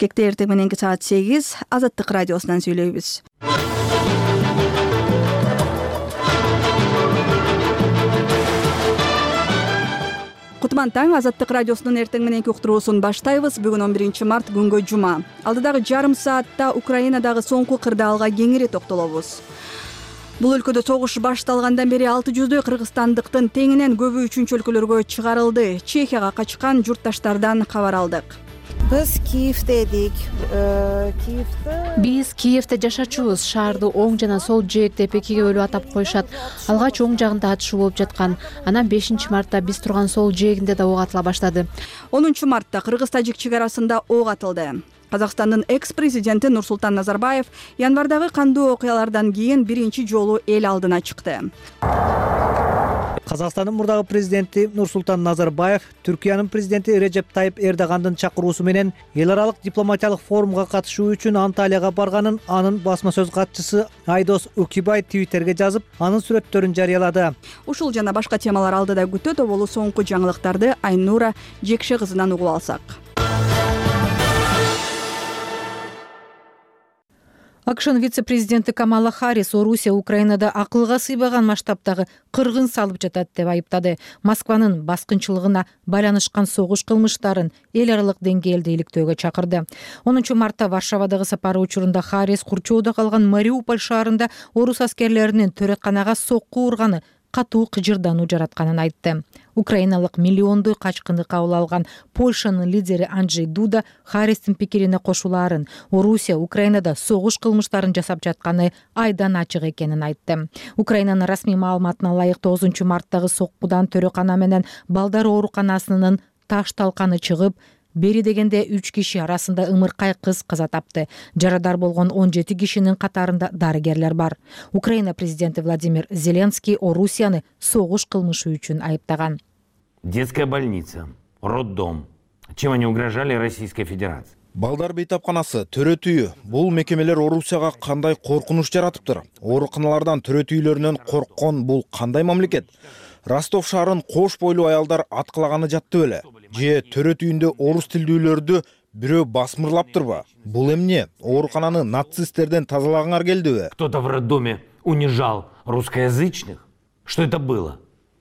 Бишкекте эртең мененки саат 8 Азаттык радиосунан сүйлөйбүз. Кутман таң, Азаттык радиосунун эртең мененки уктуруусун баштайбыз. Бүгүн 11 март күнгө жума. Алдыдагы жарым саатта Украинадагы соңку кырдаалга кеңири токтолобуз. Бул өлкөдө согуш башталгандан бери 600дөй кыргызстандыктын теңинен көбү үчүнчү өлкөлөргө чыгарылды. Чехияга качкан журтташтардан кабар алдык. Биз Киевде эдик. Биз Киевде жашачубуз. Шаарды оң жана сол жээктеп экиге бөлүп атап коюшат. Алгач оң жагында атышуу болуп жаткан. Анан 5 мартта биз турган сол жээгинде да ок атыла баштады. 10 мартта кыргыз-тажик чек арасында ок атылды. Казакстандын экс-президенти Нурсултан Назарбаев январдагы кандуу окуялардан кийин биринчи жолу эл алдына чыкты. Казакстандын мурдагы президенти Нурсултан Назарбаев Түркиянын президенти Режеп Тайип Эрдогандын чакыруусу менен эл аралык дипломатиялык форумга катышуу үчүн Анталияга барганын анын басма сөз катчысы Айдос Укибай Твиттерге жазып, анын сүрөттөрүн жарыялады. Ушул жана башка темалар алдыда күтөт. Болу соңку жаңылыктарды Айнура Жекше кызынан угуп алсак. АКШнын вице-президенти Камала Харрис Орусия Украинада акылга сыйбаган масштабтагы кыргын салып жатат деп айыптады. Москванын баскынчылыгына байланышкан согуш кылмыштарын эл аралык деңгээлде иликтөөгө чакырды. 10 мартта Варшавадагы сапары учурунда Харрис курчоодо калган Мариуполь шаарында орус аскерлеринин төрөканага сокку урганы катуу кыжырдануу жаратканын айтты. Украиналык миллиондой качкынды кабыл алган Польшанын лидери Анджей Дуда Харристин пикирине кошуларын, Орусия Украинада согуш кылмыштарын жасап жатканы айдан ачык экенин айтты. Украинанын расмий маалыматына ылайык 9 марттагы соккудан төрөкана менен балдар ооруканасынын таш талканы чыгып, бери дегенде 3 киши арасында ымыркай кыз каза тапты. Жарадар болгон 17 кишинин катарында дарыгерлер бар. Украина президенти Владимир Зеленский Орусияны согуш кылмышы үчүн айыптаган. Детская больница, роддом. Чем они угрожали Российской Федерации? Балдар бейтапканасы, төрөт үйү. Бул мекемелер Орусияга кандай коркунуч жаратыптыр? Ооруканалардан төрөт үйлөрүнөн корккон бул кандай мамлекет? Ростов шаарын кош бойлуу аялдар аткылаганы жатты беле? Же төрөт үйүндө орус тилдүүлөрдү бирөө басмырлаптырбы? Бул эмне? Оорукананы нацисттерден тазалагаңар келдиби? Кто-то в роддоме унижал русскоязычных? Что это было?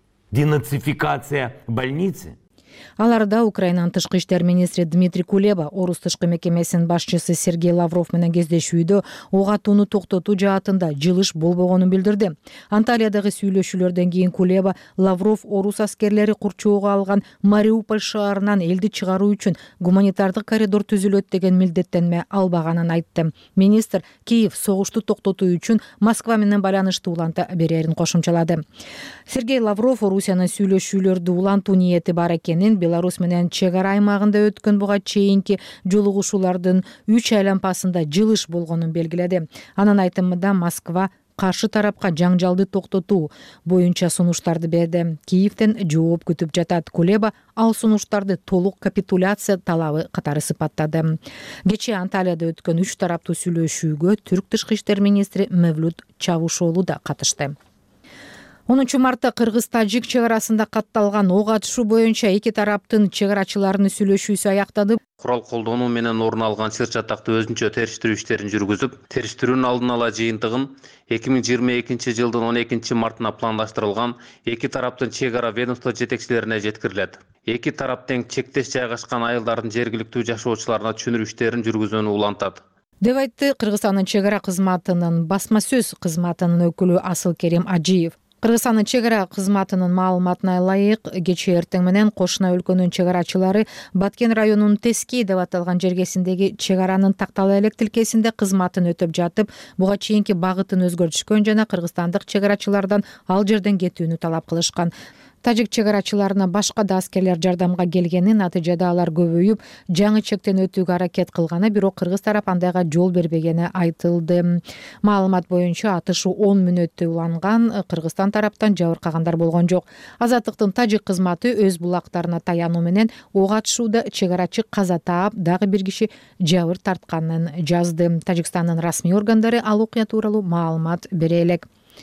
Денацификация больницы? Аларда Украинанын тышкы иштер министри Дмитрий Кулеба орус тышкы мекемесинин башчысы Сергей Лавров менен кездешүүдө ок атууну токтотуу жаатында жылыш болбогонун билдирди. Анталиядагы сүйлөшүүлөрдөн кийин Кулеба Лавров орус аскерлери курчоого алган Мариуполь шаарынан элди чыгаруу үчүн гуманитардык коридор түзүлөт деген милдеттенме албаганын айтты. Министр Киев согушту токтотуу үчүн Москва менен байланышты уланта берерин кошумчалады. Сергей Лавров Орусиянын сүйлөшүүлөрдү улантуу ниети бар экенин, Беларусь менен чек ара аймагында өткөн буга чейинки жолугушуулардын 3 айлампасында жылыш болгонун белгиледи. Анын айтымында Москва каршы тарапка жаңжалды токтотуу боюнча сунуштарды берди. Киевден жооп күтүп жатат. Кулеба ал сунуштарды толук капитуляция талабы катары сыпаттады. Кечээ Анталияда өткөн 3 тараптуу сүйлөшүүгө түрк тышкы иштер министри Мевлют Чавушоğlu да катышты. 10 мартта кыргыз-тажик чек арасында катталган ок атышуу боюнча эки тараптын чек арачыларынын сүйлөшүүсү аяктады. Курал колдонуу менен орун алган сыр чатактуу өзүнчө териштирүү иштерин жүргүзүп, териштирүүнүн алдын ала жыйынтыгын 2022 жылдын 12 мартына пландаштырылган эки тараптын чек ара ведомство жетекчилерине жеткирилет. Эки тарап тең чектеш жайгашкан айылдардын жергиликтүү жашоочуларына түшүнүрүү иштерин жүргүзүүнү улантат деп айтты Кыргызстандын чек ара кызматынын басма сөз кызматынын өкүлү Асылкерим Ажиев. Кыргызстандын чек ара кызматынын маалыматына ылайык, кечээ эртең менен кошуна өлкөнүн чек арачылары Баткен районунун Тески деп аталган жергесиндеги чек аранын тактала элек тилкесинде кызматын өтөп жатып, буга чейинки багытын өзгөртүшкөн жана кыргызстандык чек арачылардан ал жерден кетүүнү талап кылышкан. Тажик чек арачыларына башка да аскерлер жардамга келгени, натыйжада алар көбөйүп, жаңы чектен өтүүгө аракет кылганы, бирок кыргыз тарап андайга жол бербегени айтылды. Маалымат боюнча атышуу 10 мүнөттө уланган, Кыргызстан тараптан жабыркагандар болгон жок. Азаттыктын тажик кызматы өз булактарына таянуу менен ок атышууда чек арачы каза таап, дагы бир киши жабыр тартканын жазды. Тажикстандын расмий органдары ал окуя тууралуу маалымат бере элек.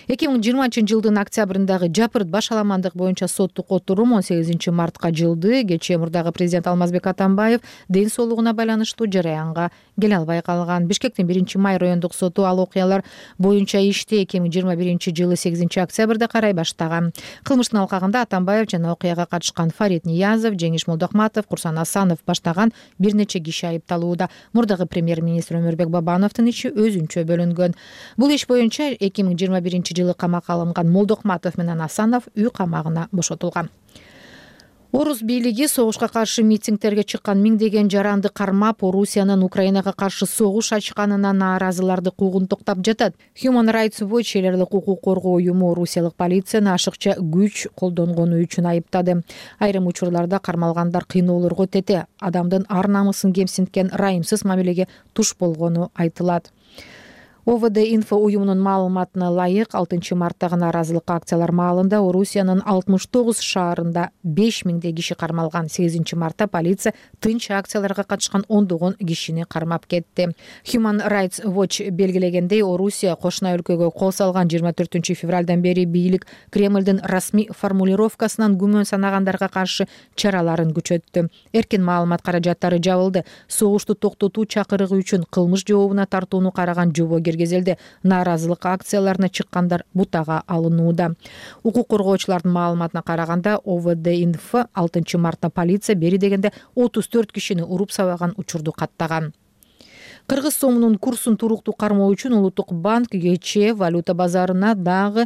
2020-жылдын октябрындагы жапырт башаламандык боюнча соттук отурум 18 мартка жылды. Кечээ мурдагы президент Алмазбек Атамбаев ден соолугуна байланыштуу жараянга келе албай калган. Бишкектин 1-май райондук соту ал окуялар боюнча ишти 2021-жылы 8 октябрда карай баштаган. Кылмыштын алкагында Атамбаев жана окуяга катышкан Фарид Ниязов, Жеңиш Молдохматов, Курсан Асанов баштаган бир нече киши айыпталууда. Мурдагы премьер-министр Өмүрбек Бабановдун иши өзүнчө бөлүнгөн. Бул иш боюнча 2021-жылы камакка алынган Молдохматов менен Асанов үй камагына бошотулган. Орус бийлиги согушка каршы митингтерге чыккан миңдеген жаранды кармап, Орусиянын Украинага каршы согуш ачканына нааразыларды куугун токтоп жатат. Human Rights Watch элерлик укук коргоо уюму орусиялык полицияны ашыкча күч колдонгону үчүн айыптады. Айрым учурларда кармалгандар кыйноолорго тете, адамдын ар намысын кемсинткен райымсыз мамилеге туш болгону айтылат. ОВД Инфо уюмунун маалыматына ылайык 6 марттагы нааразылык акциялар маалында Орусиянын 69 шаарында 5000 киши кармалган. 8 мартта полиция тынч акцияларга катышкан ондогон кишини кармап кетти. Human Rights Watch белгилегендей, Орусия кошуна өлкөгө кол салган 24 февралдан бери бийлик Кремлдин расмий формулировкасынан күмөн санагандарга каршы чараларын күчөттү. Эркин маалымат каражаттары жабылды. Согушту токтотуу чакырыгы үчүн кылмыш жообуна тартууну караган жообогер кезелде нааразылык акцияларына чыккандар бутага алынууда. Укук коргоочулардын маалыматына караганда, ОВД Инфо 6 мартта полиция бери дегенде 34 кишини уруп сабаган учурду каттаган. Кыргыз сомунун курсун туруктуу кармоо үчүн Улуттук банк кечээ валюта базарына дагы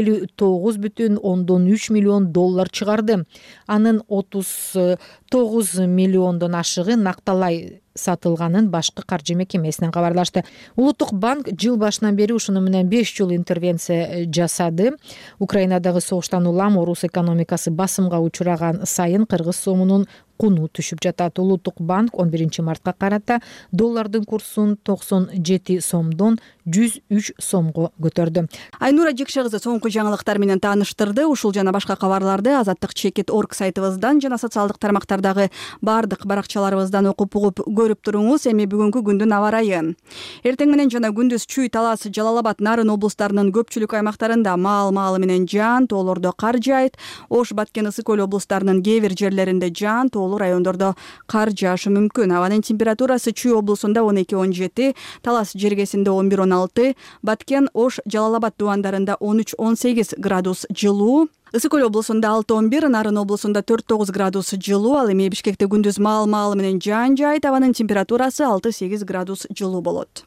59,3 миллион доллар чыгарды. Анын 39 миллиондон ашыгы накталай сатылганын башкы каржы мекемесинен кабарлашты. Улуттук банк жыл башынан бери ушуну менен 5 жыл интервенция жасады. Украинадагы согуштан улам орус экономикасы басымга учураган сайын кыргыз сомунун куну түшүп жатат. Улуттук банк 11 мартка карата доллардын курсун 97 сомдон 103 сомго көтөрдү. Айнура Жекше кызы соңку жаңылыктар менен тааныштырды. Ушул жана башка кабарларды azattik.org сайтыбыздан жана социалдык тармактардагы бардык баракчаларыбыздан окуп угуп көрүп туруңуз. Эми бүгүнкү күндүн аба ырайы. Эртең менен жана күндүз Чүй, Талас, Жалал-Абад, Нарын облустарынын көпчүлүк аймактарында маал-маалы менен жаан, тоолордо кар жаайт. Ош, Баткен, Ысык-Көл облустарынын кээ бир жерлеринде жаан, тоолуу райондордо кар жаашы мүмкүн. Абанын температурасы Чүй облусунда 12-17, Талас жергесинде 11-16, Баткен, Ош, Жалал-Абад дубандарында 13-18 градус жылуу. Ысык-Көл облусунда 6-11, Нарын облусунда 4-9 градус жылуу. Ал эми Бишкекте күндүз маал-маалы менен жаан жаайт. Абанын температурасы 6-8 градус жылуу болот.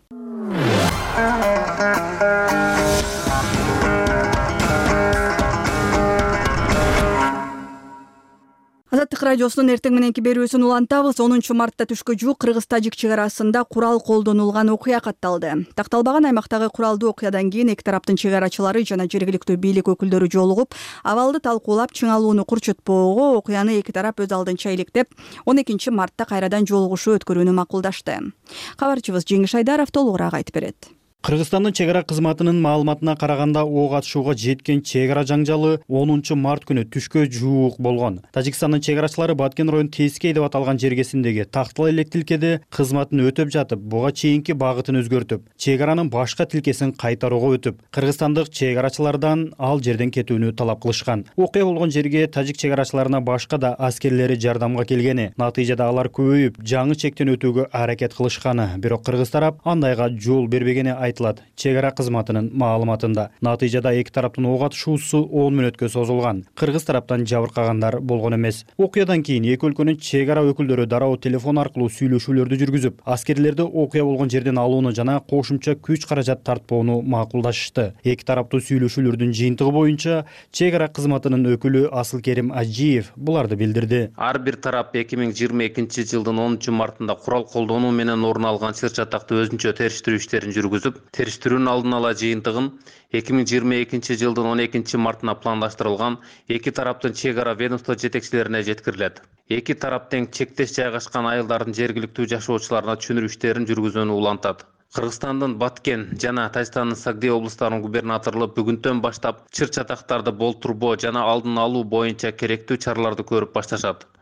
Азаттык радиосунун эртең мененки берүүсүн улантабыз. 10 мартта түшкө жуук Кыргыз-Тажик чек арасында курал колдонулган окуя катталды. Такталбаган аймактагы куралдуу окуядан кийин эки тараптын чек арачылары жана жергиликтүү бийлик өкүлдөрү жолугуп, абалды талкуулап, чыңалууну курчутпоого, окуяны эки тарап өз алдынча иликтеп, 12 мартта кайрадан жолугушуу өткөрүүнү макулдашты. Кабарчыбыз Жеңиш Айдаров толугураак айтып берет. Кыргызстандын чек ара кызматынын маалыматына караганда, ок атышууга жеткен чек ара жаңжалы 10 март күнү түшкө жуук болгон. Тажикстандын чек арачылары Баткен район Тескей деп аталган жергесиндеги тактал элек тилкеде кызматын өтөп жатып, буга чейинки багытын өзгөртүп, чек аранын башка тилкесин кайтарууга өтүп, кыргызстандык чек арачылардан ал жерден кетүүнү талап кылышкан. Окуя болгон жерге тажик чек арачыларына башка да аскерлери жардамга келгени, натыйжада алар көбөйүп, жаңы чектен өтүүгө аракет кылышканы, бирок кыргыз тарап андайга жол бербегени айтылат чек ара кызматынын маалыматында. Натыйжада эки тараптын ок атышуусу 10 мүнөткө созулган. Кыргыз тараптан жабыркагандар болгон эмес. Окуядан кийин эки өлкөнүн чек ара өкүлдөрү дароо телефон аркылуу сүйлөшүүлөрдү жүргүзүп, аскерлерди окуя болгон жерден алууну жана кошумча күч каражат тартпоону макулдашышты. Эки тараптуу сүйлөшүүлөрдүн жыйынтыгы боюнча чек ара кызматынын өкүлү Асылкерим Ажиев буларды билдирди. Ар бир тарап 2022 жылдын 10 мартында курал колдонуу менен орун алган сыр чатакты өзүнчө териштирүү иштерин жүргүзүп, териштирүүнүн алдын ала жыйынтыгын 2022 жылдын 12 мартына пландаштырылган эки тараптын чек ара ведомство жетекчилерине жеткирилет. Эки тарап тең чектеш жайгашкан айылдардын жергиликтүү жашоочуларына түшүндүрүү иштерин жүргүзүүнү улантат. Кыргызстандын Баткен жана Тажикстандын Сагдей облустарынын губернаторлу бүгүндөн баштап чыр чатактарды болтурбоо жана алдын алуу боюнча керектүү чараларды көрүп башташат.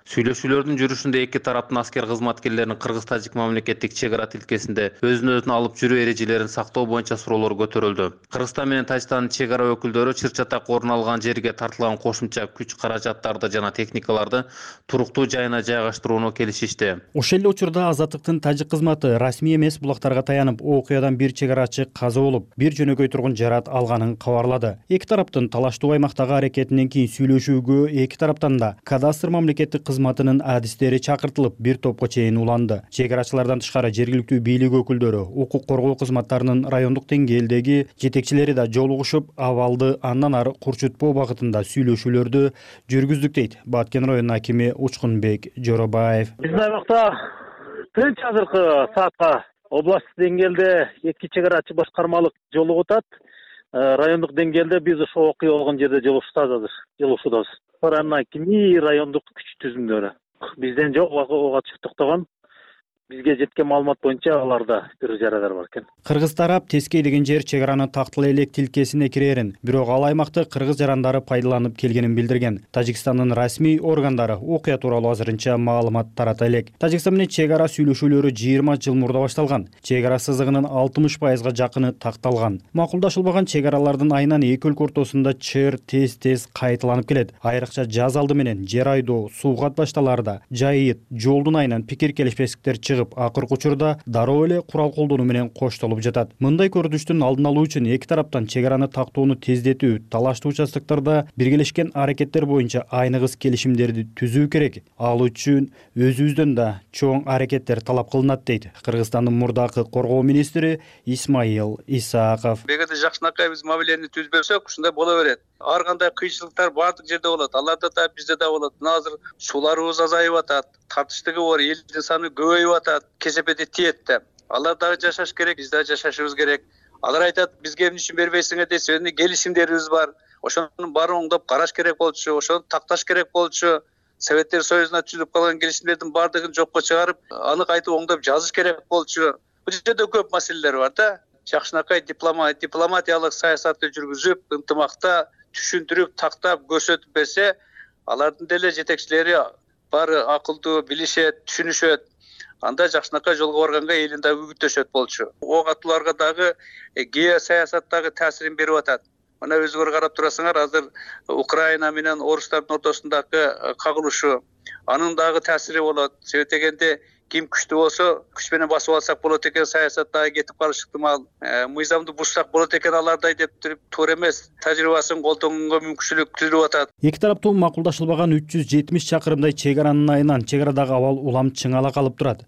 Сүйлөшүүлөрдүн жүрүшүндө эки тараптын аскер кызматкерлеринин кыргыз-тажик мамлекеттик чек ара тилкесинде өзүн өзү алып жүрүү эрежелерин сактоо боюнча суроолор көтөрүлдү. Кыргызстан менен Тажикстандын чек ара өкүлдөрү чыр чатак орун алган жерге тартылган кошумча күч каражаттарды жана техникаларды туруктуу жайына жайгаштырууну келишишти. Ошол эле учурда Азаттыктын тажик кызматы расмий эмес булактарга таянып, окуядан бир чек арачы каза болуп, бир жөнөкөй тургун жарат алганын кабарлады. Эки тараптын талаштуу аймактагы аракетинен кийин сүйлөшүүгө эки тараптан да кадастр мамлекеттик кызматынын адистери чакыртылып, бир топко чейин уланды. Чек арачылардан тышкары жергиликтүү бийлик өкүлдөрү, укук коргоо кызматтарынын райондук деңгээлдеги жетекчилери да жолугушуп, абалды андан ары курчутпоо багытында сүйлөшүүлөрдү жүргүздүк дейт Баткен районунун акими Учкунбек Жоробаев. Биздин аймакта тынч азыркы саатка областтык деңгээлде эки чек арачы башкармалык жолугуп атат. Райондук деңгээлде биз ошо окуя болгон жерде жолугушуудабыз. Андан кийин райондук күч түзүмдөрү бизден жок, ого чык токтогон. Бизге жеткен маалымат боюнча аларда бир жарадар бар экен. Кыргыз тарап Тескей деген жер чек араны тактыл элек тилкесине кирерин, бирок ал аймакты кыргыз жарандары пайдаланып келгенин билдирген. Тажикстандын расмий органдары окуя тууралуу азырынча маалымат тарата элек. Тажикстан менен чек ара сүйлөшүүлөрү 20 жыл мурда башталган. Чек ара сызыгынын 60%га жакыны такталган. Макулдашылбаган чек аралардын айынан эки өлкө ортосунда чыр тез кайталанып келет. Айрыкча жаз алды менен жер айдоо, суу катбашталарда, жайыт, жолдун айынан пикир келишпестиктер чыгып, акыркы учурда дароо эле курал колдонуу менен коштолуп жатат. Мындай көрүнүштүн алдын алуу үчүн эки тараптан чек араны тактоону тездетүү, талаштуу участоктордо биргелешкен аракеттер боюнча айныгыс келишимдерди түзүү керек. Ал үчүн өзүбүздөн да чоң аракеттер талап кылынат дейт Кыргызстандын мурдакы коргоо министри Исмаил Исаков. Эгерде жакшынакай биз мамилени түзбөсөк, ушундай боло берет. Ар кандай кыйынчылыктар баардык жерде болот. Аларда да бизде да болот. Мына азыр сууларыбыз азайып атат, тартыштыгы бар, элдин саны көбөйүп атат, кесепети тиет да. Алар дагы жашаш керек, биз да жашашыбыз керек. Алар айтат, бизге эмне үчүн бербейсиңер десе, келишимдерибиз бар. Ошонун баарын оңдоп караш керек болчу, ошону такташ керек болчу. Советтер Союзуна түзүлүп калган келишимдердин баардыгын жокко чыгарып, аны кайтып оңдоп жазыш керек болчу. Бул жерде көп маселелер бар да. Жакшынакай дипломатиялык саясатты жүргүзүп, ынтымакта түшүндүрүп, тактап, көрсөтүп берсе, алардын деле жетекчилери баары акылдуу, билишет, түшүнүшөт. Анда жакшынакай жолго барганга элин дагы үгүттөшөт болчу. Ок атууларга дагы геосаясаттагы таасирин берип атат. Мына өзүңөр карап турасыңар, азыр Украина менен орустардын ортосундагы кагылышы, анын дагы таасири болот. Себеп дегенде ким күчтүү болсо, күч менен басып алсак болот экен, саясаттагы кетип калыш ыктымал. Мыйзамды бузсак болот экен алардай деп туруп, туура эмес. Тажрыйбасын колдонууга мүмкүнчүлүк түзүлүп атат. Эки тараптуу макулдашылбаган 370 чакырымдай чек аранын айынан чек арадагы абал улам чыңала калып турат.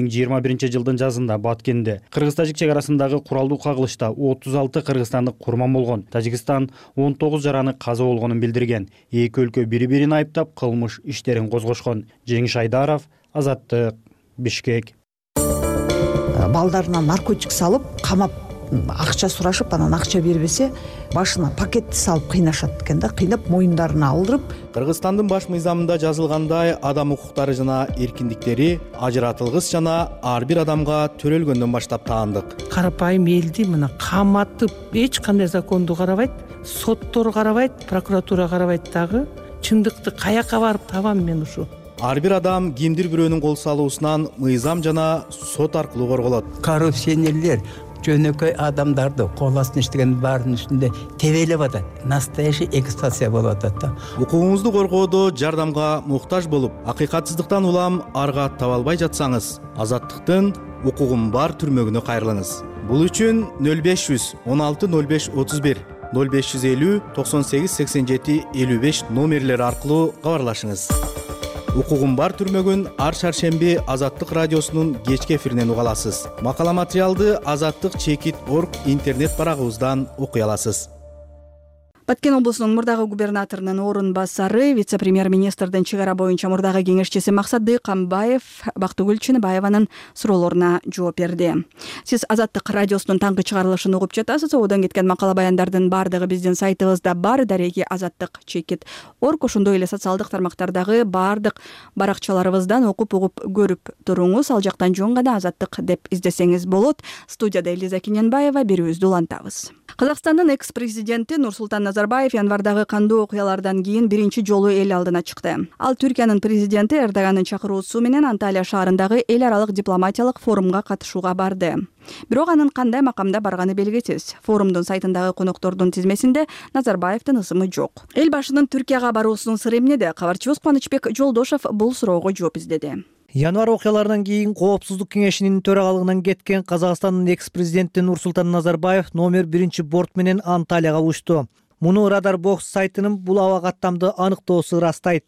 2021 жылдын жазында Баткенде кыргыз-тажик чек арасындагы куралдуу кагылышта 36 кыргызстандык курман болгон. Тажикстан 19 жараны каза болгонун билдирген. Эки өлкө бири-бирин айыптап кылмыш иштерин козгошкон. Жеңиш Айдаров, Азаттык, Бишкек. Балдарына наркотик салып, камап, акча сурашып, анан акча бербесе, башына пакетти салып кыйнашат экен да, кыйнап моюндарына алдырып. Кыргызстандын баш мыйзамында жазылгандай, адам укуктары жана эркиндиктери ажыратылгыс жана ар бир адамга төрөлгөндөн баштап таандык. Карапайым элди мына каматып, эч кандай законду карабайт, соттор карабайт, прокуратура карабайт дагы. Чындыкты каяка барып табам мен ушу? Ар бир адам кимдир бирөөнүн кол салуусунан мыйзам жана сот аркылуу корголот. Коррупционерлер жөнөкөй адамдарды кол астына иштеген баардын үстүндө тебелеп атат. Настоящий эксплуатация болуп атат да. Укугуңузду коргоодо жардамга муктаж болуп, акыйкатсыздыктан улам арга таба албай жатсаңыз, Азаттыктын укугум бар түрмөгүнө кайрылыңыз. Бул үчүн 0500 16 05 31 0550 98 87 55 номерлери аркылуу кабарлашыңыз. Укугум бар түрмөгүн ар шаршемби Азаттык радиосунун кечки эфиринен уга аласыз. Макала материалды azattik.org интернет барагыбыздан окуй аласыз. Баткен облусунун мурдагы губернаторунун орун басары, вице-премьер-министрдин чек ара боюнча мурдагы кеңешчиси Максат Дыйканбаев Бактыгүл Чыныбаеванын суроолоруна жооп берди. Сиз Азаттык радиосунун таңкы чыгарылышын угуп жатасыз. Одан кеткен макала баяндардын баардыгы биздин сайтыбызда бар. Дареги azattik.org. Ошондой эле социалдык тармактардагы баардык баракчаларыбыздан окуп угуп көрүп туруңуз. Ал жактан жөн гана Азаттык деп издесеңиз болот. Студияда Элиза Кененбаева, берүүбүздү улантабыз. Казакстандын экс президенти Нурсултан Назарбаев январдагы кандуу окуялардан кийин биринчи жолу эл алдына чыкты. Ал Түркиянын президенти Эрдогандын чакыруусу менен Анталия шаарындагы эл аралык дипломатиялык форумга катышууга барды. Бирок анын кандай макамда барганы белгисиз. Форумдун сайтындагы коноктордун тизмесинде Назарбаевдин ысымы жок. Эл башынын Түркияга баруусунун сыры эмнеде? Кабарчыбыз Кубанычбек Жолдошов бул суроого жооп издеди. Январь окуяларынан кийин Коопсуздук кеңешинин төрагалыгынан кеткен Казакстандын экс-президенти Нурсултан Назарбаев номер 1 борт менен Анталияга учту. Муну Радар Бокс сайтынын бул аба каттамды аныктоосу ырастайт.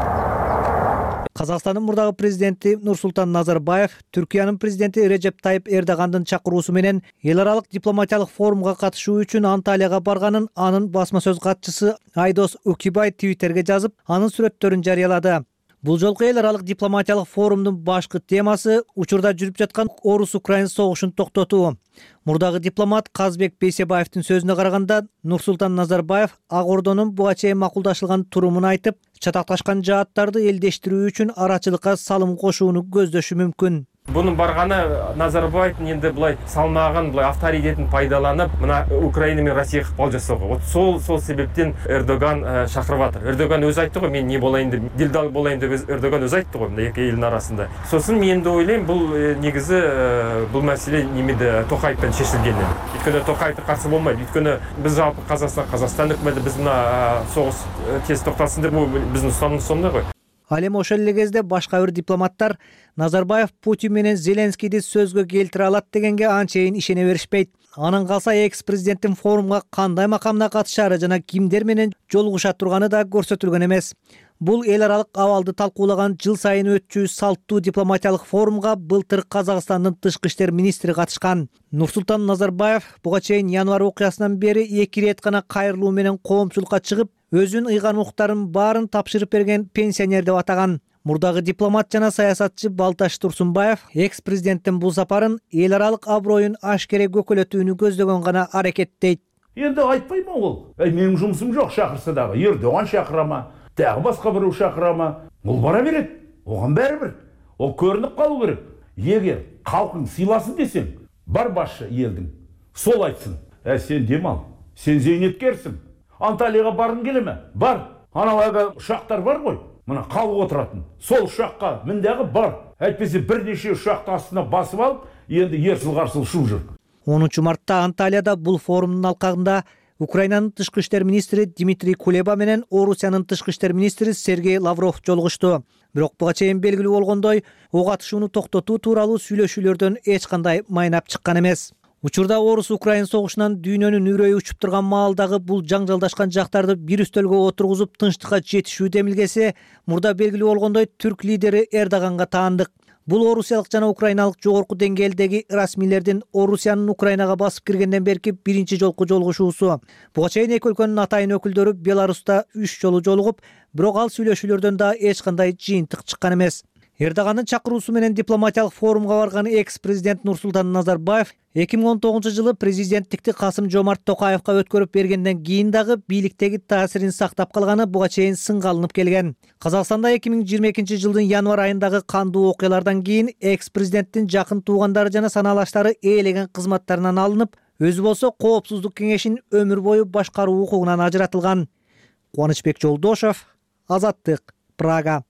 Казакстандын мурдагы президенти Нурсултан Назарбаев Түркиянын президенти Режеп Тайып Эрдогандын чакыруусу менен эл аралык дипломатиялык форумга катышуу үчүн Анталияга барганын анын басма сөз катчысы Айдос Укибай Твиттерге жазып, анын сүрөттөрүн жарыялады. Бул жолку эл аралык дипломатиялык форумдун башкы темасы учурда жүрүп жаткан Орус-Украин согушун токтотуу. Мурдагы дипломат Казбек Бейсебаевдин сөзүнө караганда, Нурсултан Назарбаев Ак Ордонун буга чейин макулдашылган турумун айтып, чатакташкан жааттарды элдештирүү үчүн арачылыкка салым кошууну көздөшү мүмкүн. Bunun барганы Назарбаевдин енді былай салмагын, былай авторитетін пайдаланып, мына Украина мен Россия ыкпал жасауга. Вот сол себептен Эрдоган шақырып атыр. Эрдоган өзі айтты ғой, мен не болайын деп, дилдал болайын деп Эрдоган өзі айтты ғой, мына екі елдің арасында. Сосын мен де ойлаймын, бұл негізі бұл мәселе немеде Тоқаевпен шешілгені. Өйткені Тоқаевты қарсы болмайды. Өйткені біз жалпы Қазақстан үкіметі біз мына соғыс тез тоқтатсын деп, бұл біздің ұстанымымыз сондай ғой. Ал эми ошол эле кезде башка бир дипломаттар Назарбаев Путин менен Зеленскийди сөзгө келтире алат дегенге анчейин ишене беришпейт. Анын калса экс-президенттин форумга кандай макамда катышары жана кимдер менен жолугуша турганы да көрсөтүлгөн эмес. Бул эл аралык абалды талкуулаган жыл сайын өтчү салттуу дипломатиялык форумга былтыр Казакстандын тышкы иштер министри катышкан. Нурсултан Назарбаев буга чейин январь окуясынан бери 2 рет гана кайрылуу менен коомчулукка чыгып, өзүнүн ыйган муктарын баарын тапшырып берген пенсионер деп атаган. Мурдагы дипломат жана саясатчы Балташ Турсунбаев экс-президенттин бул сапарын эл аралык аброюн ашкере көкөлөтүүнү көздөгөн гана аракеттейт. Енді айтпаймын ол. Менің жұмысым жоқ, шақырса дағы. Ердоған шақырама, тағы басқа біреу шақырама. Ол бара береді. Оған бәрібір. Ол көрініп қалу керек. Егер халқың сыйласын десең, бар басшы елдің. Сол айтсын. Сен демал. Сен зейнеткерсің. Анталияға барғың келе ме? Бар. Аналарға ұшақтар бар ғой. Мына қалып отыратын. Сол ұшаққа міндағы бар. Әйтпесе бірнеше ұшақты астына басып алып, енді ерсіл-қарсыл шу жүр. 10 мартта Анталияда бул форумдун алкагында Украинанын тышкы иштер министри Дмитрий Кулеба менен Орусиянын тышкы иштер министри Сергей Лавров жолугушту. Бирок буга чейин белгилүү болгондой, ок атышууну токтотуу тууралуу сүйлөшүүлөрдөн эч кандай майнап чыккан эмес. Учурда Орус-Украин согушунан дүйнөнүн үрөйү учуп турган маалдагы бул жаңжалдашкан жактарды бир үстөлгө отургузуп тынчтыкка жетишүү демилгеси мурда белгилүү болгондой түрк лидери Эрдоганга таандык. Бул орусиялык жана украиналык жогорку деңгээлдеги расмийлердин Орусиянын Украинага басып киргенден берки биринчи жолку жолугушуусу. Буга чейин эки өлкөнүн атайын өкүлдөрү Беларуста 3 жолу жолугуп, бирок ал сүйлөшүүлөрдөн да эч кандай жыйынтык чыккан эмес. Эрдогандын чакыруусу менен дипломатиялык форумга барган экс-президент Нурсултан Назарбаев 2019-жылы президенттикти Касым Жомарт Токаевга өткөрүп бергенден кийин дагы бийликтеги таасирин сактап калганы буга чейин сынга алынып келген. Казакстанда 2022-жылдын январь айындагы кандуу окуялардан кийин экс-президенттин жакын туугандары жана санаалаштары ээлеген кызматтарынан алынып, өзү болсо Коопсуздук кеңешинин өмүр бою башкаруу укугунан ажыратылган. Кубанычбек Жолдошов, Азаттык, Прага.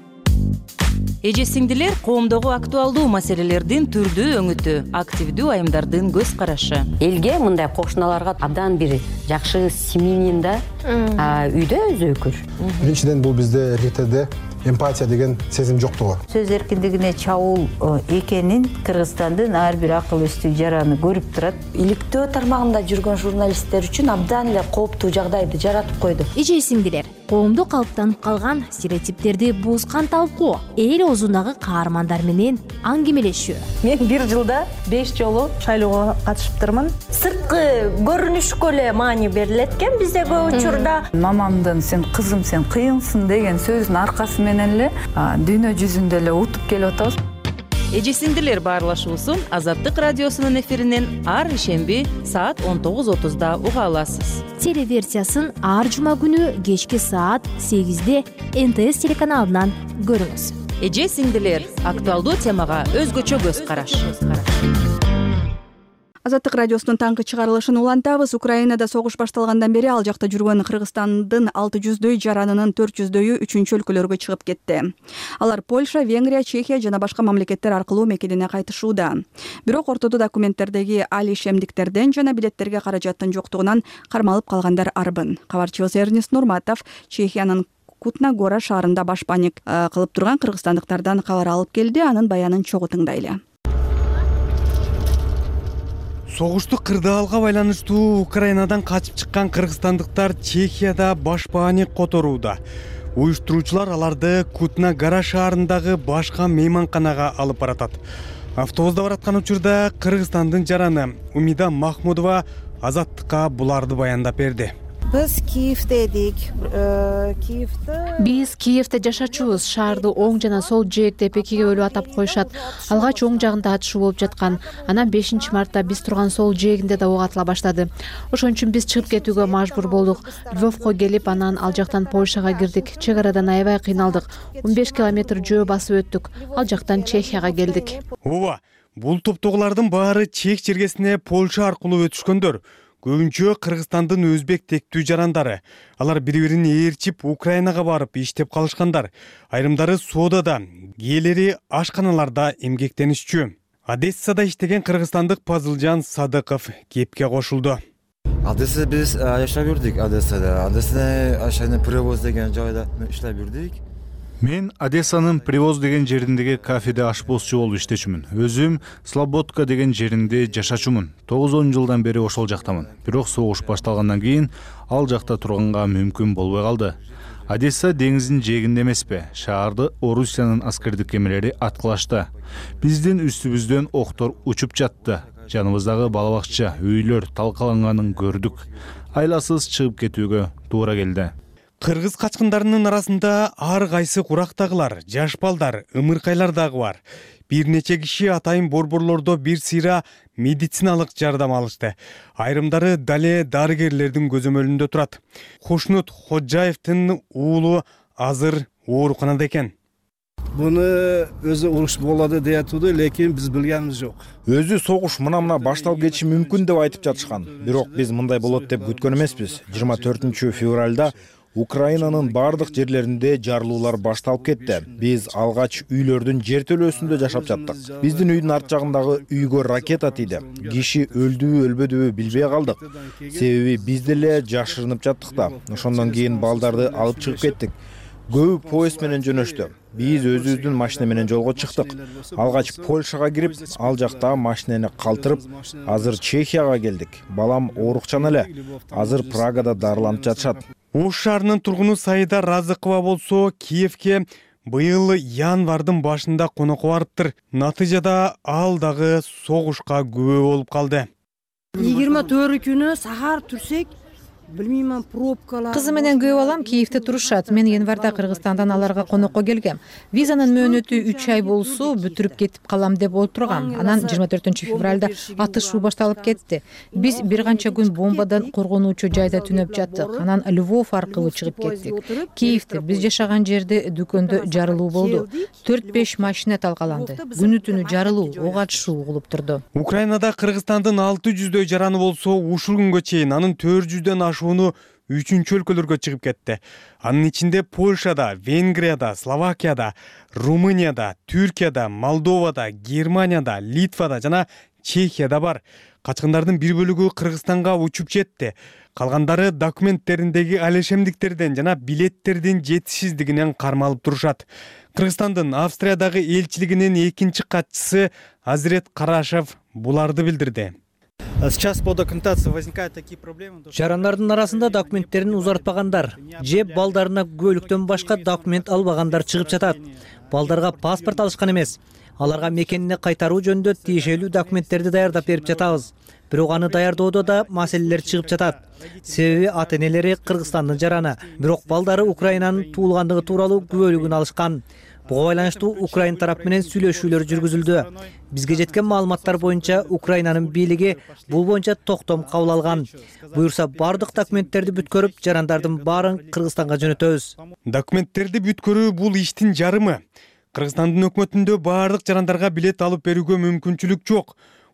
Эже сиңдилер, коомдогу актуалдуу маселелердин түрдүү өңүтү, активдүү айымдардын көз карашы. Элге мындай кошуналарга абдан бир жакшы семьянин да үйдө өзү өкүр. Биринчиден бул бизде РТД эмпатия деген сезим жоктугу. Сөз эркиндигине чабуул экенин Кыргызстандын ар бир акыл эстүү жараны көрүп турат. Иликтөө тармагында жүргөн журналисттер үчүн абдан эле кооптуу жагдайды жаратып койду. Эже сиңдилер, коомдо калыптанып калган стереотиптерди буузган талкуу, эл оозундагы каармандар менен аңгемелешүү. Мен бир жылда 5 жолу шайлоого катышыптырмын. Сырткы көрүнүшкө эле маани берилет экен бизде көп учурда. Мамамдын "сен кызым, сен кыйынсың" деген сөзүнүн аркасы менен эле дүйнө жүзүндө эле утуп келип атабыз. Эже сиңдилер баарлашуусун Азаттык радиосунун эфиринен ар ишемби саат 19:30 уга аласыз. Телеверсиясын ар жума күнү кечки саат 8-де НТС телеканалынан көрүңүз. Эже сиңдилер актуалдуу темага өзгөчө көз караш. Азаттык радиосунун таңкы чыгарылышын улантабыз. Украинада согуш башталгандан бери ал жакта жүргөн Кыргызстандын 600дөй жаранынын 400дөйү үчүнчү өлкөлөргө чыгып кетти. Алар Польша, Венгрия, Чехия жана башка мамлекеттер аркылуу мекенине кайтышууда. Бирок ортодо документтердеги али ишемдиктерден жана билеттерге каражаттын жоктугунан кармалып калгандар арбын. Кабарчыбыз Эрнест Нурматов Чехиянын Кутна Гора шаарында башпаник кылып турган кыргызстандыктардан кабар алып келди. Анын баянын чогуу тыңдайлы. Согуштук кырдаалга байланыштуу Украинадан качып чыккан кыргызстандыктар Чехияда башпааник которууда. Уюштуруучулар аларды Кутна Гора шаарындагы башка мейманканага алып баратат. Автобуста бараткан учурда Кыргызстандын жараны Умида Махмудова Азаттыкка буларды баяндап берди. Биз Киевде эдик. Биз Киевде жашачубуз. Шаарды оң жана сол жээктеп экиге бөлүп атап коюшат. Алгач оң жагында атышуу болуп жаткан. Анан 5 мартта биз турган сол жээгинде да ок атыла баштады. Ошон үчүн биз чыгып кетүүгө мажбур болдук. Львовко келип, анан ал жактан Польшага кирдик. Чек арадан аябай кыйналдык. 15 километр жөө басып өттүк. Ал жактан Чехияга келдик. Ооба, бул топтогулардын баары Чех чергесине Польша аркылуу өтүшкөндөр. Көбүнчө Кыргызстандын өзбек тектүү жарандары. Алар бири-бирин ээрчип Украинага барып иштеп калышкандар. Айрымдары соодада, кээleri ашканаларда эмгектенишчү. Одессада иштеген кыргызстандык Пазылжан Садыков кепке кошулду. Одесса биз жашап жүрдүк. Одессада ашаны привоз деген жайда иштеп жүрдүк. Мен Одессанын Привоз деген жериндеги кафеде ашпозчу болуп иштечүмүн. Өзүм Слободка деген жеринде жашачумун. 9 жылдан бери ошол жактамын. Бирок согуш башталгандан кийин ал жакта турганга мүмкүн болбой калды. Одесса деңиздин жээгинде эмеспи? Шаарды Орусиянын аскердик кемелери аткылашты. Биздин үстүбүздөн октор учуп жатты. Жаныбыздагы бала бакча, үйлөр талкаланганын көрдүк. Айласыз чыгып кетүүгө туура келди. Кыргыз качкындарынын арасында ар кайсы курактагылар, жаш балдар, ымыркайлар дагы бар. Бир нече киши атайын борборлордо бир сыйра медициналык жардам алышты. Айрымдары дале дарыгерлердин көзөмөлүндө турат. Хушнут Ходжаевдин уулу азыр ооруканада экен. Буну өзү уруш болду деп атты, лекин биз билгенибиз жок. Өзү согуш мына башталып кетиши мүмкүн деп айтып жатышкан. Бирок биз мындай болот деп күткөн эмеспиз. 24 февралда Украинанын бардык жерлеринде жарылуулар башталып кетти. Биз алгач үйлөрдүн жер төлөөсүндө жашап жаттык. Биздин үйдүн арт жагындагы үйгө ракета тийди. Киши өлдүбү, өлбөдүбү билбей калдык. Себеби биз деле жашырынып жаттык да. Ошондон кийин балдарды алып чыгып кеттик. Көбү поезд менен жөнөштү. Биз өзүбүздүн машина менен жолго чыктык. Алгач Польшага кирип, ал жакта машинени калтырып, азыр Чехияга келдик. Балам оорукчан эле. Азыр Прагада дарыланып жатышат. Ош шаарынын тургуну Саида Разыкова болсо Киевке быйыл январдын башында конокко барыптыр. Натыйжада ал дагы согушка күбө болуп калды. 24 күнү сахар турсек, билмеймин, пробкалар. Кызым менен күйөө балам Киевде турушат. Мен январда Кыргызстандан аларга конокко келгем. Визанын мөөнөтү 3 ай болсо бүтүрүп кетип калам деп отургам. Анан 24 февралда атышуу башталып кетти. Биз бир канча күн бомбадан коргонуучу жайда түнөп жаттык. Анан Львов аркылуу чыгып кеттик. Киевде биз жашаган жерде дүкөндө жарылуу болду. 4-5 машина талкаланды. Күнү түнү жарылуу, ок атышуу угулуп турду. Украинада Кыргызстандын 600дөй жараны болсо, ушул күнгө чейин анын 400дөн ашууну 3-чү өлкөлөргө чыгып кетти. Анын ичинде Польшада, Венгрияда, Словакияда, Румынияда, Түркияда, Молдовада, Германияда, Литвада жана Чехияда бар. Качкындардын бир бөлүгү Кыргызстанга учуп жетти. Калгандары документтериндеги алешемдиктерден жана билеттердин жетишсиздигинен кармалып турушат. Кыргызстандын Австриядагы элчилигинин экинчи катчысы Азирет Карашев буларды билдирди. Сейчас по документации возникают такие проблемы. Жарандардын арасында документтерин узартпагандар, же балдарына күбөлүктөн башка документ албагандар чыгып жатат. Балдарга паспорт алышкан эмес. Аларга мекенине кайтаруу жөнүндө тиешелүү документтерди даярдап берип жатабыз. Бирок аны даярдоодо да маселелер чыгып жатат. Себеби ата-энелери Кыргызстандын жараны, бирок балдары Украинанын туулгандыгы тууралуу күбөлүгүн алышкан. Буга байланыштуу Украин тарап менен сүйлөшүүлөр жүргүзүлдү. Бизге жеткен маалыматтар боюнча Украинанын бийлиги бул боюнча токтом кабыл алган. Буюрса бардык документтерди бүткөрүп, жарандардын баарын Кыргызстанга жөнөтөбүз. Документтерди бүткөрүү бул иштин жарымы. Кыргызстандын өкмөтүндө бардык жарандарга билет алып берүүгө мүмкүнчүлүк жок.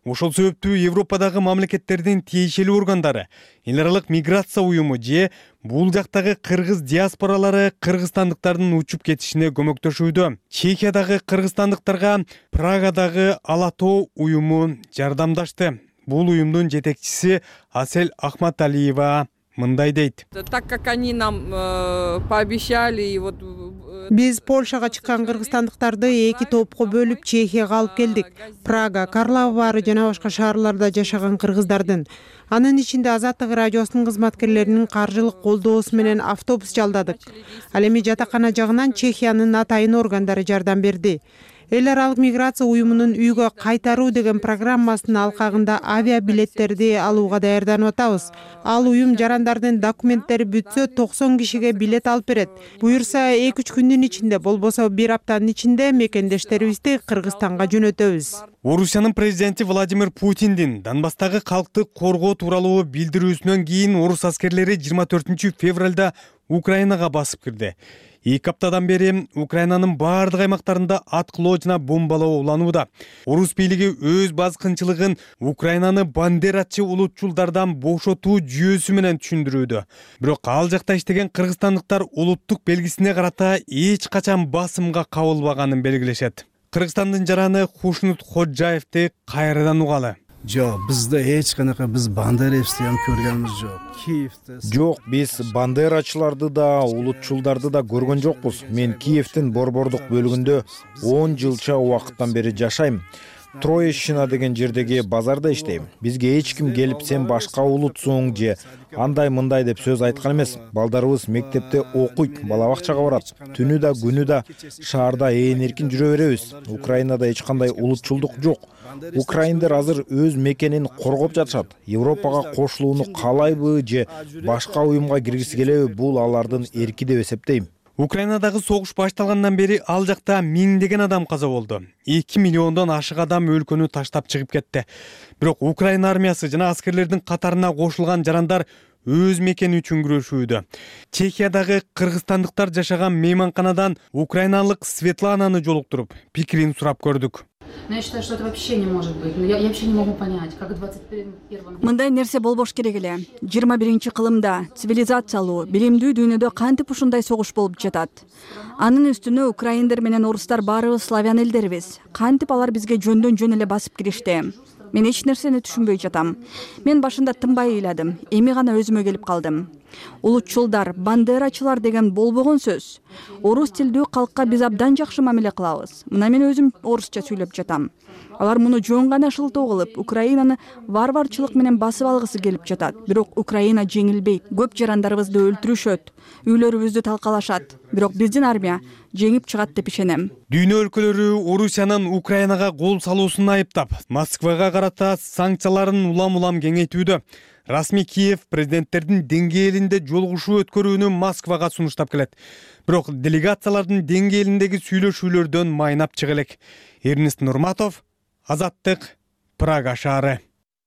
Ошол себептүү Европадагы мамлекеттердин тиешелүү органдары, эл аралык миграция уюму же бул жактагы кыргыз диаспоралары кыргызстандыктардын учуп кетишине көмөктөшүүдө. Чехиядагы кыргызстандыктарга Прагадагы Алатоо уюму жардамдашты. Бул уюмдун жетекчиси Асель Ахматалиева мындай дейт. Так как они нам пообещали, и вот биз Польшага чыккан кыргызстандыктарды эки топко бөлүп Чехияга алып келдик. Прага, Карлова баары жана башка шаарларда жашаган кыргыздардын. Анын ичинде Азаттык радиосунун кызматкерлеринин каржылык колдоосу менен автобус жалдадык. Ал эми жатакана жагынан Чехиянын атайын органдары жардам берди. Эл аралык миграция уюмунун үйгө кайтаруу деген программасынын алкагында авиабилеттерди алууга даярданып атабыз. Ал уюм жарандардын документтери бүтсө 90 кишиге билет алып берет. Буюрса 2-3 күндүн ичинде, болбосо 1 аптанын ичинде мекендештерибизди Кыргызстанга жөнөтөбүз. Орусиянын президенти Владимир Путиндин Донбасстагы калкты коргоо тууралуу билдирүүсүнөн кийин орус аскерлери 24 февралда Украинага басып кирди. 2 аптадан бери Украинанын бардык аймактарында аткылоо жана бомбалоо уланууда. Орус бийлиги өз баскынчылыгын Украинаны бандератчы улутчулдардан бошотуу жүйөсү менен түшүндүрүүдө. Бирок ал жакта иштеген кыргызстандыктар улуттук белгисине карата эч качан басымга кабылбаганын белгилешет. Кыргызстандын жараны Хушнут Ходжаевди кайрадан угалы. Жок, бизде эч канака биз бандеровцду ham көргөнүбүз жок. Киевде Жок, биз бандерачыларды да, улутчулдарды да көргөн жокпуз. Мен Киевдин борбордук бөлүгүндө 10 жылча убакыттан бери жашайм. Троещина деген жердеги базарда иштейм. Бизге эч ким келип сен башка улутсуң же андай мындай деп сөз айткан эмес. Балдарыбыз мектепте окуйт, бала бакчага барат. Түнү да күнү да шаарда эркин жүрө беребиз. Украинада эч кандай улутчулдук жок. Украиндер азыр өз мекенин коргоп жатышат. Европага кошулууну каалайбы же башка уюмга киргиси келеби, бул алардын эрки деп эсептейм. Украинадагы согуш башталгандан бери ал жакта миңдеген адам каза болду. 2 миллиондон ашык адам өлкөнү таштап чыгып кетти. Бирок Украина армиясы жана аскерлердин катарына кошулган жарандар өз мекени үчүн күрөшүүдө. Чехиядагы кыргызстандыктар жашаган мейманканадан украиналык Светлананы жолуктуруп, пикирин сурап көрдүк. Я считаю, что это вообще не может быть. Я вообще не могу понять, как 21-м... Мындай нерсе болбош керек эле. 21-кылымда цивилизациялуу, билимдүү дүйнөдө кантип ушундай согуш болуп жатат? Анын үстүнө украиндер менен орустар баарыбыз славян элдерибиз. Кантип алар бизге жөндөн жөн эле басып киришти? Мен эч нерсени түшүнбөй жатам. Мен башында тынбай ыйладым. Эми гана өзүмө келип калдым. Улутчулдар, бандерачылар деген болбогон сөз. Орус тилдүү калкка биз абдан жакшы мамиле кылабыз. Мына мен өзүм орусча сүйлөп жатам. Алар муну жөн гана шылтоо кылып, Украинаны варварчылык менен басып алгысы келип жатат. Бирок Украина жеңилбейт. Көп жарандарыбызды өлтүрүшөт, үйлөрүбүздү талкалашат. Бирок биздин армия жеңип чыгат деп ишенем. Дүйнө өлкөлөрү Орусиянын Украинага кол салуусун айыптап, Москвага карата санкцияларын улам-улам кеңейтүүдө. Расмий Киев президенттердин деңгээлинде жолугушуу өткөрүүнү Москвага сунуштап келет. Бирок делегациялардын деңгээлиндеги сүйлөшүүлөрдөн майнап чыга элек. Эрнест Нурматов, Азаттык, Прага шаары.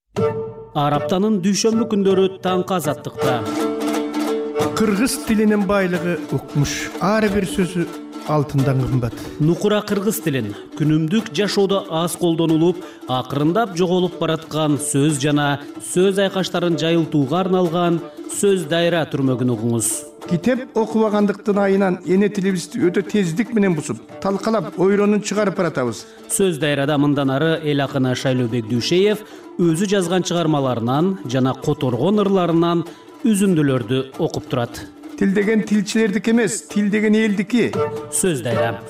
Ар аптанын дүйшөмбү күндөрү таңкы Азаттыкта. Кыргыз тилинин байлыгы укмуш. Ар бир сөзү алтындан кымбат. Нукура кыргыз тилин күнүмдүк жашоодо аз колдонулуп, акырындап жоголуп бараткан сөз жана сөз айкаштарын жайылтууга арналган сөз дайра түрмөгүн угуңуз. Китеп окубагандыктын айынан эне тилибизди өтө тездик менен бусуп, талкалап, ойронун чыгарып баратабыз. Сөз дайрада мындан ары эл акыны Шайлообек Дүйшеев өзү жазган чыгармаларынан жана которгон ырларынан үзүндүлөрдү окуп турат. Тил деген тилчилердики эмес, тил деген элдики. Сөз дайра.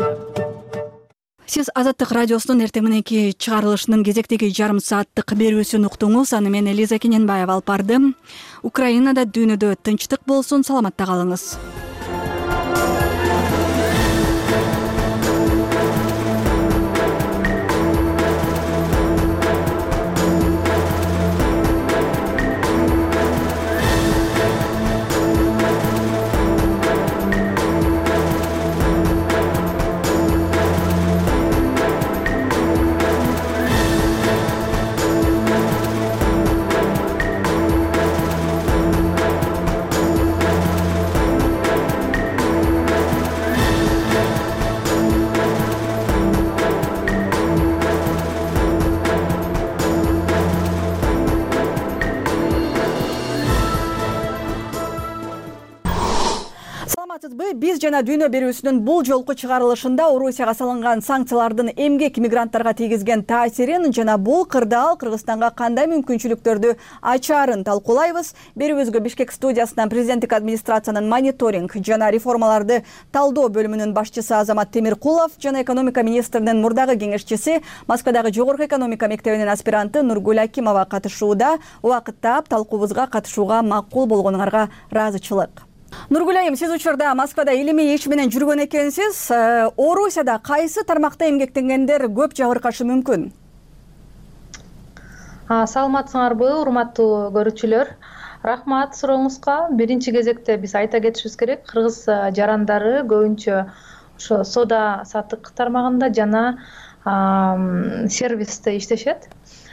Сиз Азаттык радиосунун эртең мененки чыгарылышынын кезектеги жарым сааттык берүүсүн уктуңуз. Аны мен Элиза Кененбаева алып бардым. Украинада дүйнөдө тынчтык болсун, саламатта калыңыз. дагы биз жана дүйнө берүүсүнүн бул жолку чыгарылышында Орусияга салынган санкциялардын эмгек мигранттарга тийгизген таасирин жана бул кырдаал Кыргызстанга кандай мүмкүнчүлүктөрдү ачаарын талкуулайбыз. Берүүбүзгө Бишкек студиясынан президенттик администрациянын мониторинг жана реформаларды талдоо бөлүмүнүн башчысы Азамат Темиркулов жана экономика министринин мурдагы кеңешчиси, Москвадагы Жогорку экономика мектебинин аспиранты Нургүл Акимова катышууда. Убакыт таап талкуубузга катышууга макул болгонуңарга ыраазычылык. Нургүл айым, сиз учурда Москвада илимий иш менен жүргөн экенсиз. Орусияда кайсы тармакта эмгектенгендер көп жабыркашы мүмкүн? Саламатсыңарбы, урматтуу көрүүчүлөр? Рахмат сурооңузга. Биринчи кезекте биз айта кетишибиз керек, кыргыз жарандары көбүнчө ошо соода саттык тармагында жана сервисте иштешет.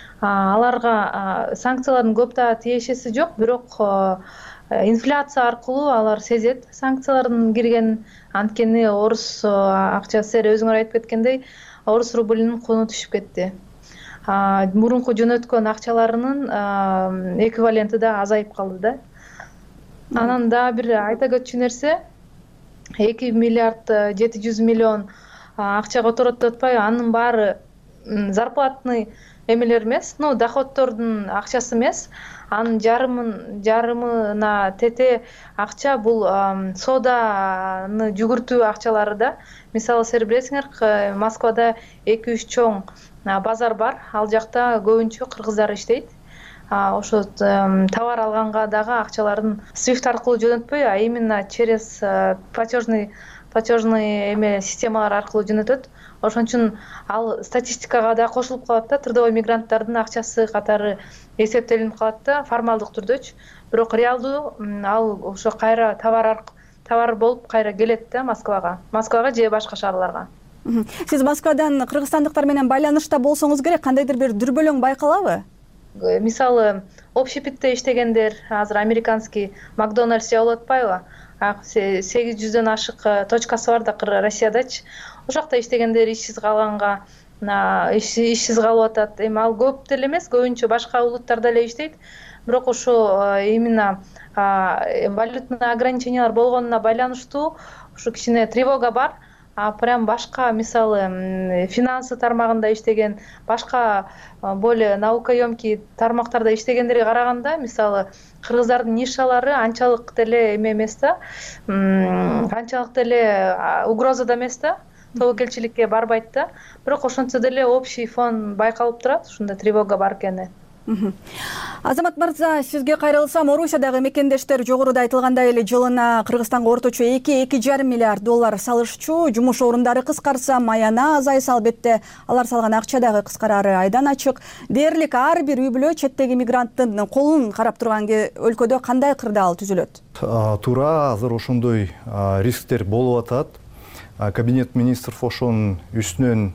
Аларга санкциялардын көп да тиешеси жок, бирок инфляция аркылуу алар сезет санкциялардын киргенин. Анткени орус акчасы, силер өзүңөр айтып кеткендей, орус рублинин кууну түшүп кетти. Мурунку жөнөткөн акчаларынын эквиваленти да азайып калды да. Анан да бир айта кетчү нерсе, 2 миллиард 700 миллион акча которот деп атпайбы? Анын баары зарплатный эмелер эмес, доходтордун акчасы эмес. Анын жарымына тете акча бул сооданы жүгүртүү акчалары да. Мисалы, силер билесиңер, Москвада 2-3 чоң базар бар. Ал жакта көбүнчө кыргыздар иштейт. Ошо товар алганга дагы акчаларын SWIFT аркылуу жөнөтпөй, а именно через платежный эме системалар аркылуу жөнөтөт. Ошон үчүн ал статистикага да кошулуп калат да, трудовой мигранттардын акчасы катары эсептелинип калат да, формалдык түрдөчү. Бирок реалдуу ал ошо кайра товар болуп кайра келет да Москвага же башка шаарларга. Сиз Москвадан кыргызстандыктар менен байланышта болсоңуз керек, кандайдыр бир дүрбөлөң байкалабы? Мисалы, общепитте иштегендер, азыр американский Макдональдс же болуп атпайбы? 800дөн ашык точкасы бар да Россиядачы. Ошол жакта иштегендер ишсиз калганга, ишсиз калып атат. Эми ал көп деле эмес, көбүнчө башка улуттарда эле иштейт. Бирок ошо именно валютный ограничениялар болгонуна байланыштуу ушу кичине тревога бар. Прям башка, мисалы, финансы тармагында иштеген, башка более наукоемкий тармактарда иштегендерге караганда, мисалы, кыргыздардын нишалары анчалык деле эме эмес да, анчалык деле угрозада эмес да, тобокелчиликке барбайт да. Бирок ошентсе деле общий фон байкалып турат, ушундай тревога бар экени. Азамат мырза, сизге кайрылсам, Орусиядагы мекендештер жогоруда айтылгандай эле жылына Кыргызстанга орточо 2-2,5 миллиард доллар салышчу, жумуш орундары кыскарса, маяна азайса, албетте алар салган акча дагы кыскарары айдан ачык. Дээрлик ар бир үй бүлө четтеги мигранттын колун карап турган өлкөдө кандай кырдаал түзүлөт? Туура, азыр ошондой рисктер болуп атат. Кабинет министров ошонун үстүнөн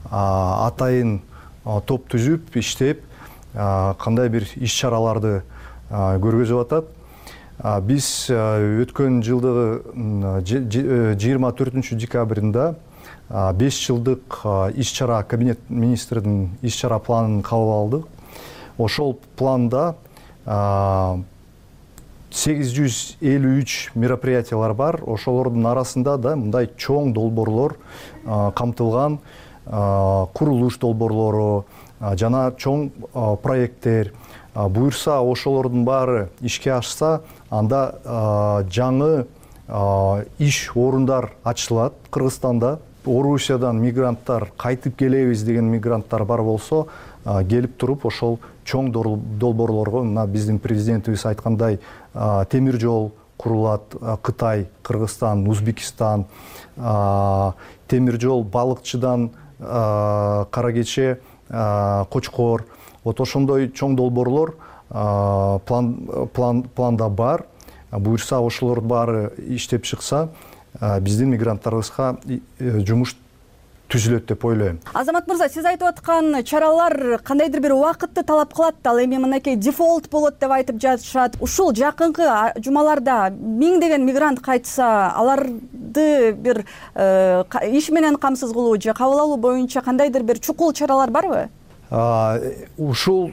атайын топ түзүп, иштеп, кандай бир иш чараларды көргөзүп атат. Биз өткөн жылдагы 24 декабрында 5 жылдык иш чара, кабинет министринин иш чара планын кабыл алдык. Ошол планда 853 мероприятиялар бар. Ошолордун арасында да мындай чоң долбоорлор камтылган, курулуш долбоорлору жана чоң проекттер. Буюрса, ошолордун баары ишке ашса, анда жаңы иш орундар ачылат Кыргызстанда. Орусиядан мигранттар кайтып келебиз деген мигранттар бар болсо, келип туруп ошол чоң долбоорлорго, мына биздин президентибиз айткандай, темир жол курулат, Кытай, Кыргызстан, Узбекистан, темир жол балыкчыдан Кара Кече, Кочкор. Вот ошондой чоң долбоорлор планда бар. Буюрса, ошолор баары иштеп чыкса, биздин мигранттарыбызга жумуш түзүлөт деп ойлойм. Азамат мырза, сиз айтып аткан чаралар кандайдыр бир убакытты талап кылат. Ал эми мынакей дефолт болот деп айтып жатышат. Ушул жакынкы жумаларда миңдеген мигрант кайтса, аларды бир иш менен камсыз кылуу же кабыл алуу боюнча кандайдыр бир чукул чаралар барбы? Ушул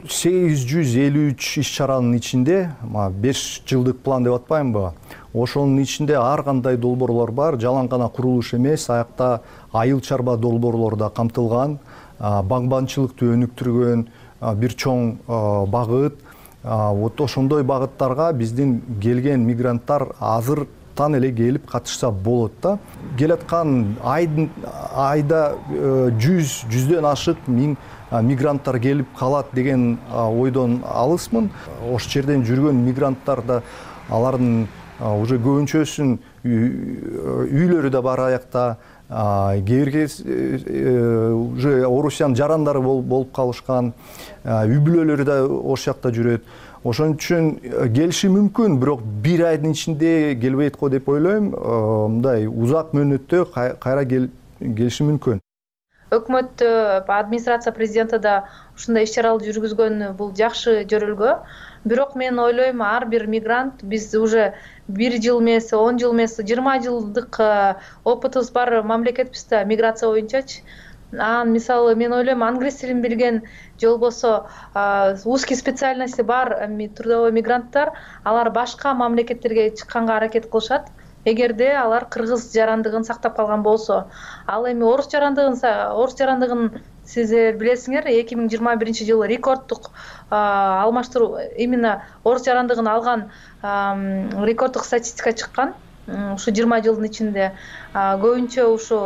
853 иш чаранын ичинде 5 жылдык план деп атпаймынбы? Ошонун ичинде ар кандай долбоорлор бар. Жалаң гана курулуш эмес, аякта айыл чарба долбоорлор да камтылган. Багбанчылыкты өнүктүргөн бир чоң багыт. Вот ошондой багыттарга биздин келген мигранттар азыртан эле келип катышса болот да. Келаткан айда 100-дөн ашык миң мигранттар келип калат деген ойдон алысмын. Ошол жерден жүргөн мигранттар да алардын уже көбүнчөсүнүн үйлөрү да бар аякта. Кээ бирки уже Орусиянын жарандары болуп калышкан, үй бүлөлөрү да ошол жакта жүрөт. Ошон үчүн келиши мүмкүн, бирок бир айдын ичинде келбейт го деп ойлойм. Мындай узак мөөнөттө кайра келиши мүмкүн. Өкмөт, администрация президенти да ушундай иш-чараларды жүргүзгөн бул жакшы жөрөлгө. Бирок мен ойлойм, ар бир мигрант биз уже 1 жыл эмес, 10 жыл эмес, 20 жылдык опытыбыз бар мамлекетпиз да миграция боюнчачы. Мисалы мен ойлойм, англис тилин билген же болбосо узкий специальности бар трудовой мигранттар, алар башка мамлекеттерге чыкканга аракет кылышат. Эгерде алар кыргыз жарандыгын сактап калган болсо, ал эми орус жарандыгын сиздер билесиңер, 2021 жылы рекорддук алмаштыруу, именно орус жарандыгын алган рекорддук статистика чыккан. Ушу 20 жылдын ичинде көбүнчө ушу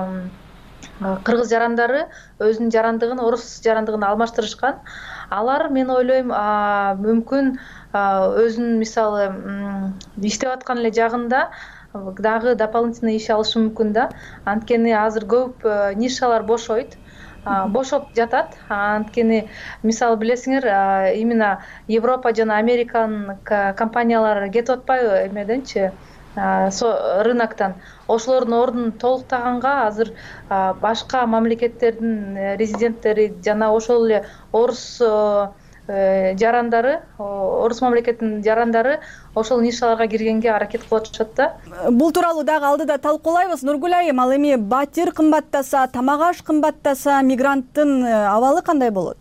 кыргыз жарандары өзүнүн жарандыгын орус жарандыгына алмаштырышкан. Алар, мен ойлойм, мүмкүн өзүнүн мисалы иштеп аткан эле жагында дагы дополнительный иш алышы мүмкүн да. Анткени азыр көп нишалар бошойт. Бошоп жатат. Анткени мисалы билесиңер, именно Европа жана Американын компаниялары кетип атпайбы эмеденчи, рыноктон. Ошолордун ордун толуктаганга азыр башка мамлекеттердин резиденттери жана ошол эле орус жарандары, орус мамлекетинин жарандары ошол нишаларга киргенге аракет кылып атышат да. Бул тууралуу дагы алдыда талкуулайбыз. Нургүл айым, ал эми батир кымбаттаса, тамак-аш кымбаттаса, мигранттын абалы кандай болот?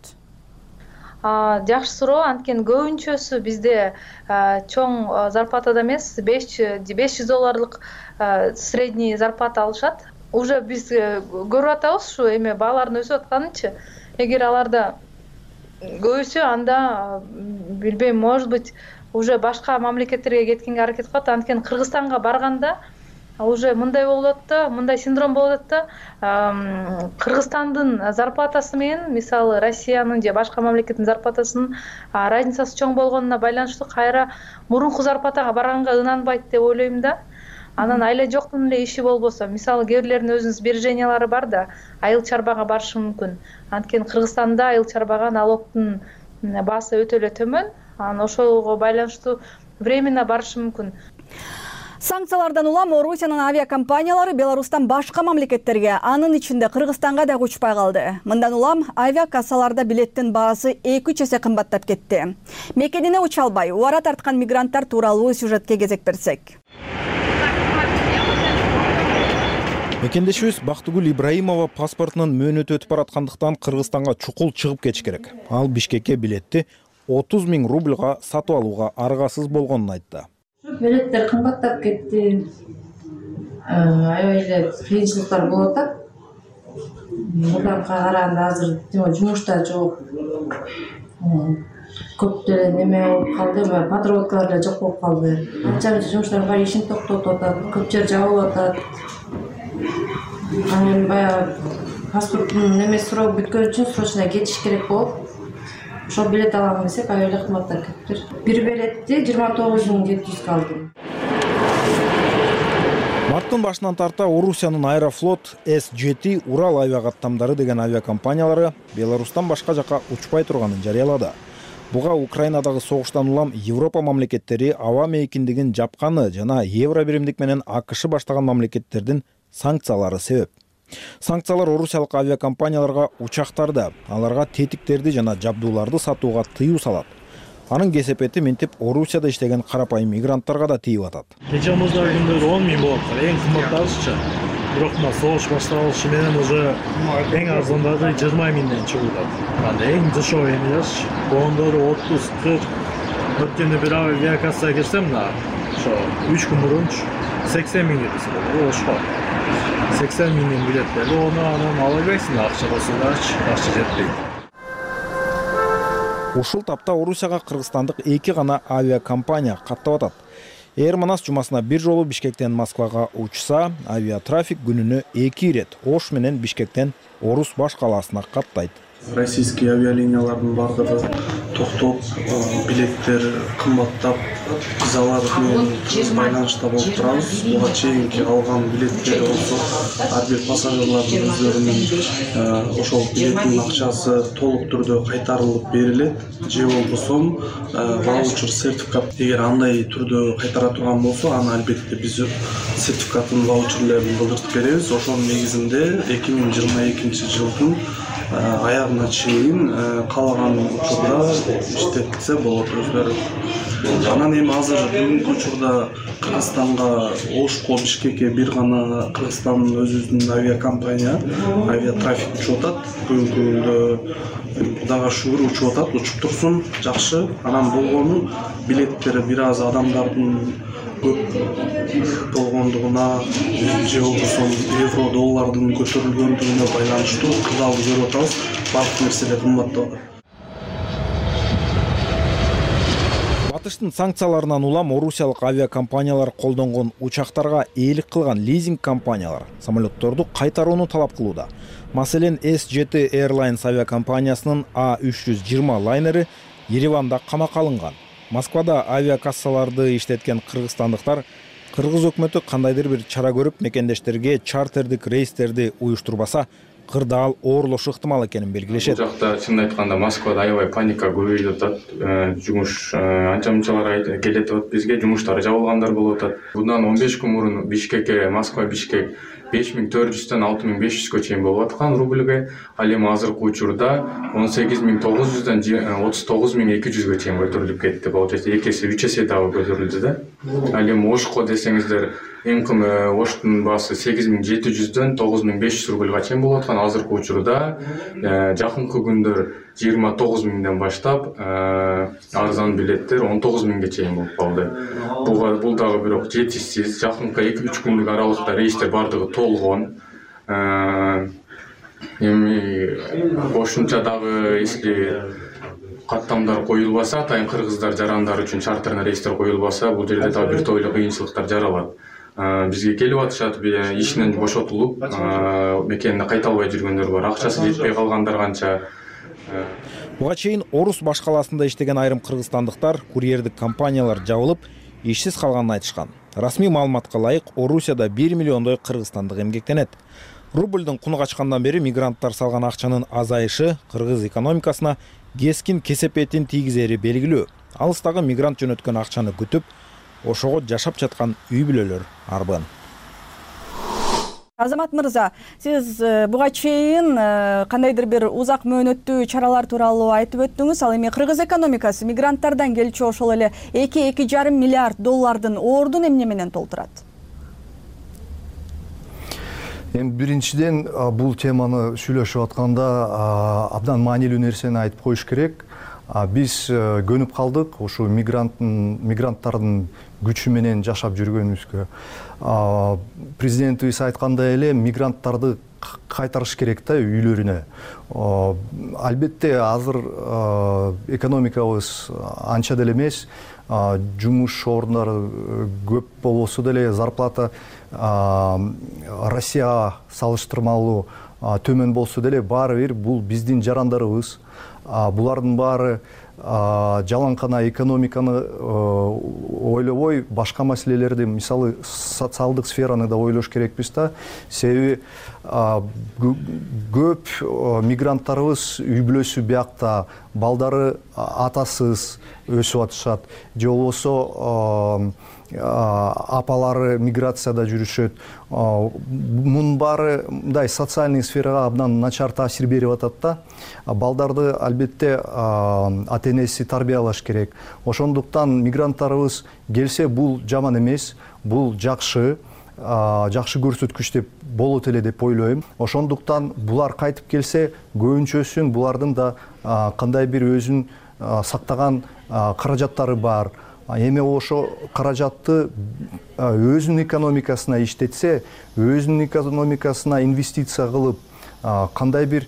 Жакшы суроо. Анткени көбүнчөсү бизде чоң зарплатада эмес, $500 средний зарплата алышат. Уже биз көрүп атабыз ушу эме баалардын өсүп атканынчы. Эгер аларда көбүсү, анда билбейм, может быть, уже башка мамлекеттерге кеткенге аракет кылат. Анткени Кыргызстанга барганда уже мындай болот да, мындай синдром болот да. Кыргызстандын зарплатасы менен, мисалы, Россиянын же башка мамлекеттин зарплатасынын разницасы чоң болгонуна байланыштуу кайра мурунку зарплатага барганга ынанбайт деп ойлойм да. Анан айла жоктун эле иши болбосо, мисалы, кээ бирлердин өзүнүн сбережениялары бар да, айыл чарбага барышы мүмкүн. Анткени Кыргызстанда айыл чарбага налогтун баасы өтө эле төмөн. Анан ошого байланыштуу временно барышы мүмкүн. Санкциялардан улам Орусиянын авиакомпаниялары Беларустан башка мамлекеттерге, анын ичинде Кыргызстанга да учпай калды. Мындан улам авиакассаларда билеттин баасы 2 эсе кымбаттап кетти. Мекенине уча албай, убара тарткан мигранттар тууралуу сюжетке кезек берсек. Мекендешибиз Бактыгүл Ибраимова паспортунун мөөнөтү өтүп бараткандыктан Кыргызстанга чукул чыгып кетиш керек. Ал Бишкекке билетти 30 000 рубльга сатып алууга аргасыз болгонун айтты. Билеттер кымбаттап кетти. Аябай эле кыйынчылыктар болуп атат. Мындан караганда азыр жумушта жок. Көп деле неме болуп калды, подработкалар да жок болуп калды. Анча жумуштар бар, ишин токтотуп атат, көп жер жабылып атат. Анан баягы паспорттун немеси суроо бүткөн үчүн срочно кетиш керек болуп, ошол билет алам десек, аябай эле кымбаттап кетти. Бир билетти 29.700 алдым. Марттын башынан тарта Орусиянын Аэрофлот, С7, Урал авиакаттамдары деген авиакомпаниялары Беларустан башка жака учпай турганын жарыялады. Буга Украинадагы согуштан улам Европа мамлекеттери аба мейкиндигин жапканы жана евро биримдик менен АКШ баштаган мамлекеттердин санкциялары себеп. Санкциялар орусиялык авиакомпанияларга учактарды, аларга тетиктерди жана жабдууларды сатууга тыюу салат. Анын кесепети мынтип Орусияда иштеген карапайым мигранттарга да тийип атат. Кече муздар күндөрү 10 000 болуп, эң кымбаттабызчы бирок мына согуш башталышы менен уже эң арзандагы 20 миңден чыгып атат. Анда эң дешевый эмес, ондору 30-40. Өткөндө бир авиакассага кирсем, мына ошо 3 күн мурун 80 миңге десе болот, ошко. 80 миңден билет берди, ону анан ала албайсың, акча болсо дагы акча жетпейт. Ушул тапта Орусияга кыргызстандык 2 гана авиакомпания каттап атат. Air Manas жумасына бир жолу Бишкектен Москвага учса, авиатрафик күнүнө 2 ирет Ош менен Бишкектен Орус баш калаасына каттайт. Российский авиалиниялардын бардыгы токтоп, билеттер кымбаттап, визалар менен байланышта болуп турабыз. Буга чейинки алган билеттери болсо, ар бир пассажирлардын өздөрүнүн ошол билеттин акчасы толук түрдө кайтарылып берилет. Же болбосо ваучер сертификат, эгер андай түрдө кайтара турган болсо, аны албетте биз сертификатын, ваучерлерин билдиртип беребиз. Ошонун негизинде 2022 жылдын аягына чейин калган учурда иштетсе болот өздөрү. Анан эми азыр бүгүнкү учурда Кыргызстанга Ошко, Бишкекке бир гана Кыргызстандын өзүбүздүн авиакомпания, авиатрафик учуп атат. Бүгүнкү күндө Кудайга шүгүр учуп атат, учуп турсун, жакшы. Анан болгону билеттери бир аз адамдардын көп болгондугуна же болбосо евро доллардын көтөрүлгөндүгүнө байланыштуу кырдаалды көрүп атабыз. Баардык нерселер кымбаттап атат. Батыштын санкцияларынан улам орусиялык авиакомпаниялар колдонгон учактарга ээлик кылган лизинг компаниялар самолетторду кайтарууну талап кылууда. Маселен S7 Airlines авиакомпаниясынын A320 лайнери Ереванда камакка алынган. Москвада авиакассаларды иштеткен кыргызстандыктар кыргыз өкмөтү кандайдыр бир чара көрүп мекендештерге чартердик рейстерди уюштурбаса, кырдаал оорлошу ыктымал экенин белгилешет. Бул жакта чынын айтканда Москвада аябай паника көбөйүп атат. Жумуш анча-мынчалар келет атат бизге, жумуштары жабылгандар болуп атат. Bundan 15 күн мурун Бишкекке, Москва-Бишкек 5400-дөн 6500-гө чейин болуп аткан рубльге, ал эми азыркы учурда 18900-дөн 39200-гө чейин көтөрүлүп кетти. Получается, 2 эсе, 3 эсе дагы көтөрүлдү да. Ал эми Ошко десеңиздер, эң кымы Оштун баасы 8700-дөн 9500 рубльга чейин болуп аткан. Азыркы учурда жакынкы күндөр 29000ден баштап арзан билеттер 19000ге чейин болуп калды. Бул дагы бирок жетишсиз. Жакынкы 2-3 күндүк аралыкта рейстер бардыгы толгон. Эми кошумча дагы если каттамдар коюлбаса, атайын кыргыздар жарандар үчүн чартерный рейстер коюлбаса, бул жерде дагы бир тойлуу кыйынчылыктар жаралат. Бизге келип атышат, ишинен бошотулуп, мекенине кайта албай жүргөндөр бар. Акчасы жетпей калгандар канча. Буга чейин Орус баш калаасында иштеген айрым кыргызстандыктар курьердик компаниялар жабылып, ишсиз калганын айтышкан. Расмий маалыматка ылайык, Орусияда 1 миллиондой кыргызстандык эмгектенет. Рубльдин куну качкандан бери мигранттар салган акчанын азайышы кыргыз экономикасына кескин кесепетин тийгизери белгилүү. Алыстагы мигрант жөнөткөн акчаны күтүп, ошого жашап жаткан үй бүлөлөр арбын. Азамат мырза, сиз буга чейин кандайдыр бир узак мөөнөттүү чаралар тууралуу айтып өттүңүз. Ал эми кыргыз экономикасы мигранттардан келчү ошол эле 2,5 миллиард доллардын ордун эмне менен толтурат? Эми биринчиден бул теманы сүйлөшүп атканда абдан маанилүү нерсени айтып коюш керек. Биз көнүп калдык ушу мигранттардын күчү менен жашап жүргөнүбүзгө. Президентибиз айткандай эле мигранттарды кайтарыш керек да үйлөрүнө. Албетте азыр экономикабыз анча деле эмес, жумуш ордундары көп болбосо деле зарплата Россияга салыштырмалуу төмөн болсо деле баары бир бул биздин жарандарыбыз. Булардын баары жалаңкана экономиканы ойлобой, башка маселелерди, мисалы социалдык сфераны да ойлош керекпиз да. Себеби көп мигранттарыбыз үй бүлөсү биякта, балдары атасыз өсүп атышат. Же болбосо апалары миграцияда жүрүшөт. Мунун баары мындай социальный сферага абдан начар таасир берип атат да. Балдарды албетте ата-энеси тарбиялаш керек. Ошондуктан мигранттарыбыз келсе бул жаман эмес, бул жакшы. жакшы көрсөткүч деп болот эле деп ойлойм. Ошондуктан булар кайтып келсе көбүнчөсүн булардын да кандай бир өзүн сактаган каражаттары бар. Эми ошо каражатты өзүнүн экономикасына иштетсе, өзүнүн экономикасына инвестиция кылып, кандай бир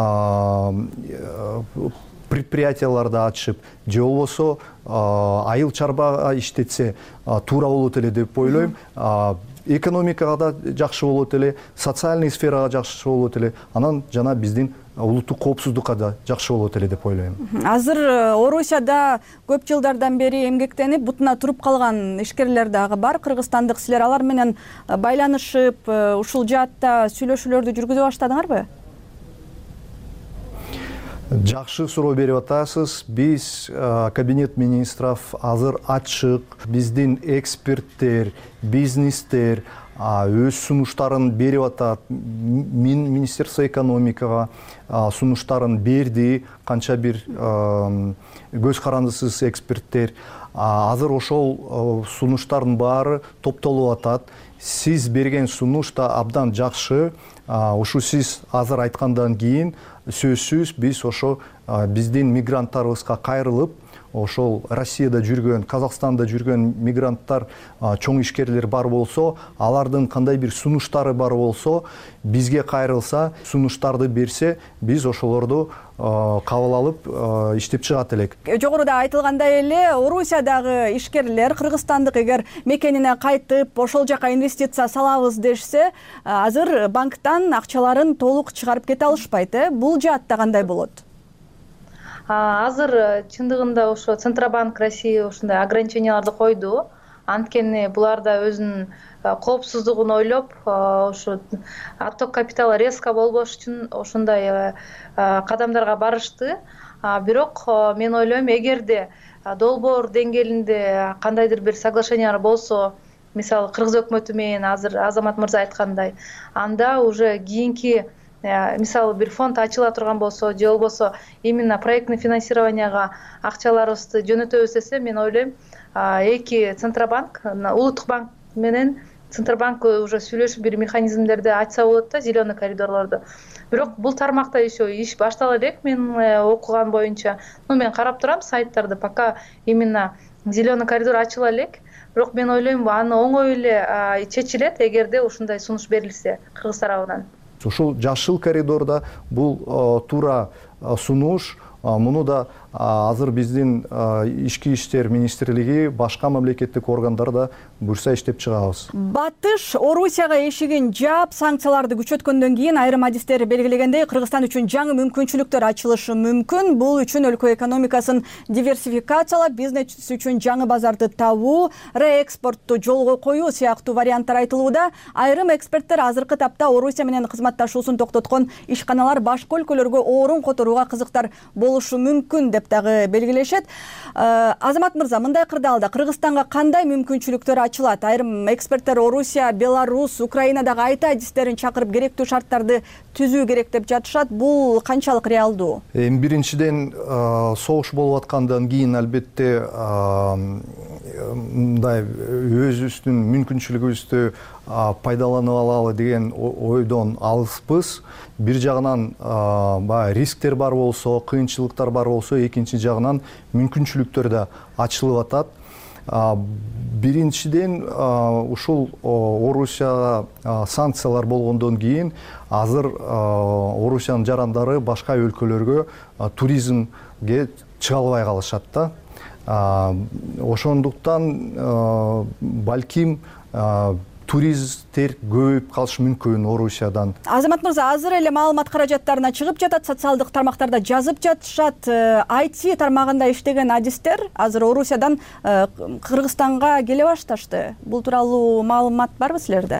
предприятияларды ачып, же болбосо айыл чарбага иштетсе туура болот эле деп ойлойм. Экономикага да жакшы болот эле, социальный сферага жакшы болот эле, анан жана биздин улуттук коопсуздукка да жакшы болот эле деп ойлойм. Азыр Орусияда көп жылдардан бери эмгектенип бутуна туруп калган ишкерлер дагы бар. Кыргызстандык силер алар менен байланышып, ушул жаатта сүйлөшүүлөрдү жүргүзө баштадыңарбы? Жакшы суроо берип атасыз. Биз кабинет министров азыр ачык, биздин эксперттер, бизнестер өз сунуштарын берип атат. Министерство экономикага сунуштарын берди, канча бир көз карандысыз эксперттер. Азыр ошол сунуштардын баары топтолуп атат. Сиз берген сунуш да абдан жакшы. Ушу сиз азыр айткандан кийин сөзсүз биз ошо биздин мигранттарыбызга кайрылып, ошол Россияда жүргөн, Казакстанда жүргөн мигранттар, чоң ишкерлер бар болсо, алардын кандай бир сунуштары бар болсо, бизге кайрылса, сунуштарды берсе, биз ошолорду кабыл алып иштеп чыгат элек. Жогоруда айтылгандай эле, Орусиядагы ишкерлер кыргызстандык эгер мекенине кайтып, ошол жака инвестиция салабыз дешсе, азыр банктан акчаларын толук чыгарып кете алышпайт. Бул жаатта кандай болот? Азыр чындыгында ошо Центробанк Россия ушундай ограниченияларды койду. Анткени булар да өзүнүн коопсуздугун ойлоп, ошо отток капиталы резко болбош үчүн ошондой кадамдарга барышты. Бирок мен ойлойм, эгерде долбоор деңгээлинде кандайдыр бир соглашениялар болсо, мисалы Кыргыз өкмөтү менен азыр Азамат мырза айткандай, анда уже кийинки мисалы бир фонд ачыла турган болсо, же болбосо именно проектный финансированияга акчаларыбызды жөнөтөбүз десе, мен ойлойм, эки Центробанк, улуттук банк менен Центробанк уже сүйлөшүп бир механизмдерди ачса болот да, зеленый коридорлорду. Бирок бул тармакта еще иш баштала элек, мен окуган боюнча. Мен карап турам сайттарды, пока именно зеленый коридор ачыла элек. Бирок мен ойлойм, аны оңой эле чечилет эгерде ушундай сунуш берилсе Кыргыз тарабынан. Ушул жашыл коридорда бул туура сунуш, муну да азыр биздин ички иштер министрлиги, башка мамлекеттик органдар да буюрса иштеп чыгабыз. Батыш Орусияга эшигин жаап, санкцияларды күчөткөндөн кийин айрым адистер белгилегендей, Кыргызстан үчүн жаңы мүмкүнчүлүктөр ачылышы мүмкүн. Бул үчүн өлкө экономикасын диверсификациялап, бизнес үчүн жаңы базарды табуу, реэкспортту жолго коюу сыяктуу варианттар айтылууда. Айрым эксперттер азыркы тапта Орусия менен кызматташуусун токтоткон ишканалар башка өлкөлөргө орун которууга кызыктар болушу мүмкүн деп дагы белгилешет. Азамат мырза, мындай кырдаалда Кыргызстанга кандай мүмкүнчүлүктөр ачылат? Айрым эксперттер Орусия, Беларусь, Украинадагы айта адистерин чакырып керектүү шарттарды түзүү керек деп жатышат. Бул канчалык реалдуу? Биринчиден, согуш болуп аткандан кийин албетте мындай өзүбүздүн мүмкүнчүлүгүбүздү пайдаланып алалы деген ойдон алыспыз. Бир жагынан рисктер бар болсо, кыйынчылыктар бар болсо, экинчи жагынан мүмкүнчүлүктөр да ачылып атат. Биринчиден, ушул Орусияга санкциялар болгондон кийин азыр Орусиянын жарандары башка өлкөлөргө туризмге чыга албай калышат да. Ошондуктан балким туристтер көбөйүп калышы мүмкүн Орусиядан. Азамат мырза, азыр эле маалымат каражаттарына чыгып жатат, социалдык тармактарда жазып жатышат. IT тармагында иштеген адистер азыр Орусиядан Кыргызстанга келе башташты. Бул тууралуу маалымат барбы силерде?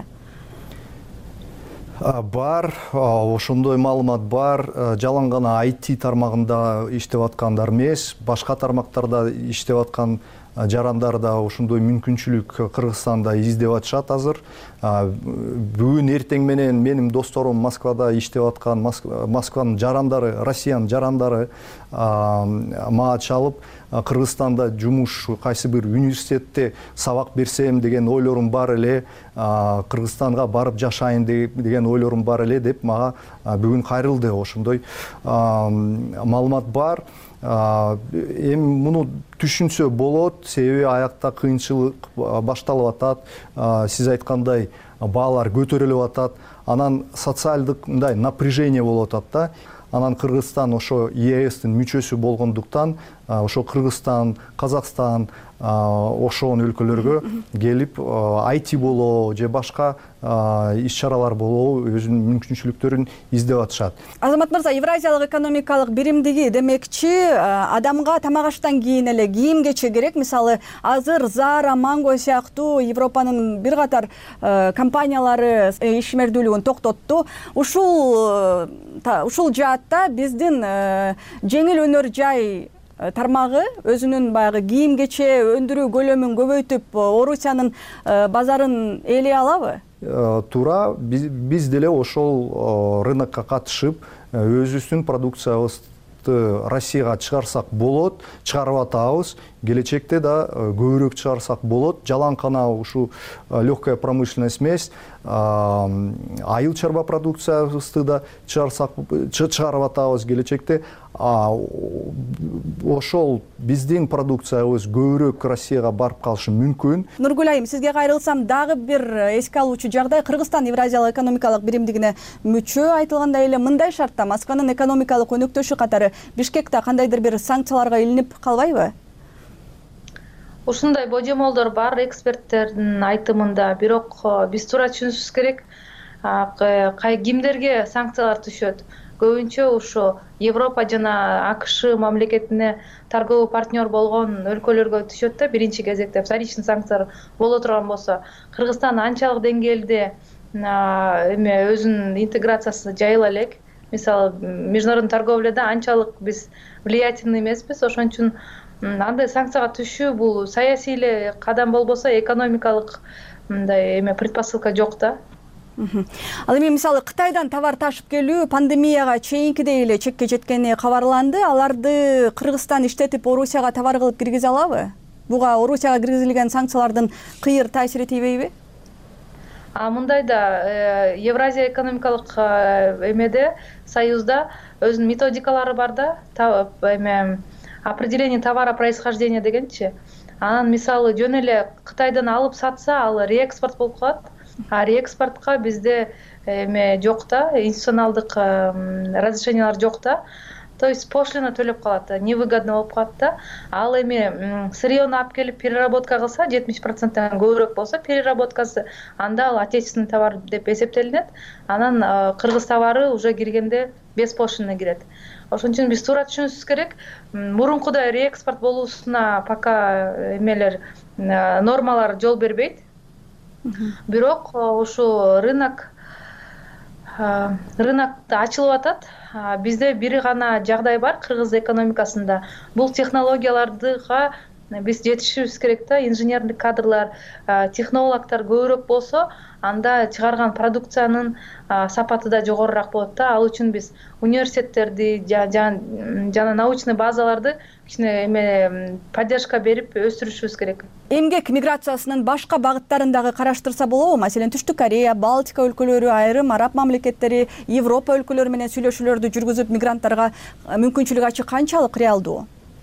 Бар, ошондой маалымат бар. Жалаң гана IT тармагында иштеп аткандар эмес, башка тармактарда иштеп аткан жарандар да ошондой мүмкүнчүлүк Кыргызстанда издеп атышат азыр. Бүгүн эртең менен менин досторум Москвада иштеп аткан Москванын жарандары, Россиянын жарандары мага чалып, Кыргызстанда жумуш кайсы бир университетте сабак берсем деген ойлорум бар эле, Кыргызстанга барып жашайын деген ойлорум бар эле деп мага бүгүн кайрылды. Ошондой маалымат бар. Эми муну түшүнсө болот, себеби аякта кыйынчылык башталып атат. Сиз айткандай баалар көтөрүлүп атат. Анан социалдык мындай напряжение болуп атат да. Анан Кыргызстан ошо ЕСтин мүчөсү болгондуктан ошо Кыргызстан, Казакстан ошол өлкөлөргө келип IT болобу же башка иш-чаралар болобу өзүнүн мүмкүнчүлүктөрүн издеп атышат. Азамат мырза, Евразиялык экономикалык биримдиги демекчи адамга тамак аштан кийин эле кийим кече керек. Мисалы, азыр Zara, Mango сыяктуу Европанын бир катар компаниялары ишмердүүлүгүн токтотту. Ушул жаатта биздин жеңил өнөр жай тармагы өзүнүн баягы кийим кече өндүрүү көлөмүн көбөйтүп, Орусиянын базарын ээлей алабы? Туура, биз деле ошол рынокко катышып, өзүбүздүн продукциябызды Россияга чыгарсак болот, чыгарып атабыз. Келечекте да көбүрөөк чыгарсак болот. Жалаңкана ушу легкая промышленность эмес, айыл чарба продукциябызды да чыгарып атабыз келечекте. Ошол биздин продукциябыз көбүрөөк Россияга барып калышы мүмкүн. Нургүл айым, сизге кайрылсам, дагы бир эске алуучу жагдай, Кыргызстан Евразиялык экономикалык биримдигине мүчө, айтылгандай эле мындай шартта Москванын экономикалык өнөктөшү катары Бишкекте кандайдыр бир санкцияларга илинип калбайбы? Ушундай божомолдор бар эксперттердин айтымында, бирок биз туура түшүнүшүбүз керек, кимдерге санкциялар түшөт. Көбүнчө ушу Европа жана АКШ мамлекетине торговый партнер болгон өлкөлөргө түшөт да, биринчи кезекте вторичный санкциялар боло турган болсо. Кыргызстан анчалык деңгээлде өзүнүн интеграциясы жайыла элек. Мисалы, международный торговляда анчалык биз влиятельный эмеспиз, ошон үчүн андай санкцияга түшүү бул саясий эле кадам болбосо, экономикалык мындай предпосылка жок да. Ал эми мисалы Кытайдан товар ташып келүү пандемияга чейинкидей эле чекке жеткени кабарланды. Аларды Кыргызстан иштетип Орусияга товар кылып киргизе алабы? Буга Орусияга киргизилген санкциялардын кыйыр таасири тийбейби? Мындай да, Евразия экономикалык эмеде, союзда өзүнүн методикалары бар да, определение товара происхождения дегенчи. Анан мисалы жөн эле Кытайдан алып сатса, ал реэкспорт болуп калат. А реэкспортко бизде жок да, институционалдык разрешениялар жок да. То есть пошлина төлөп калат, невыгодно болуп калат да. Ал эми сырьёну алып келип переработка кылса, 70%тан көбүрөөк болсо переработкасы, анда ал отечественный товар деп эсептелинет. Анан кыргыз товары уже киргенде без пошлины кирет. Ошон үчүн биз туура түшүнүшүбүз керек. Мурункудай реэкспорт болуусуна пока нормалар жол бербейт. Бирок ушу рынок ачылып атат. Бизде бир гана жагдай бар кыргыз экономикасында. Бул технологияларга биз жетишибиз керек да, инженерлик кадрлар, технологдор көбүрөөк болсо, анда чыгарган продукциянын сапаты да жогорураак болот да. Ал үчүн биз университеттерди жана научный базаларды кичине поддержка берип өстүрүшүбүз керек. Эмгек миграциясынын башка багыттарын дагы караштырса болобу? Маселен, Түштүк Корея, Балтика өлкөлөрү, айрым араб мамлекеттери Европа өлкөлөрү менен сүйлөшүүлөрдү жүргүзүп, мигранттарга мүмкүнчүлүк ачуу канчалык реалдуу?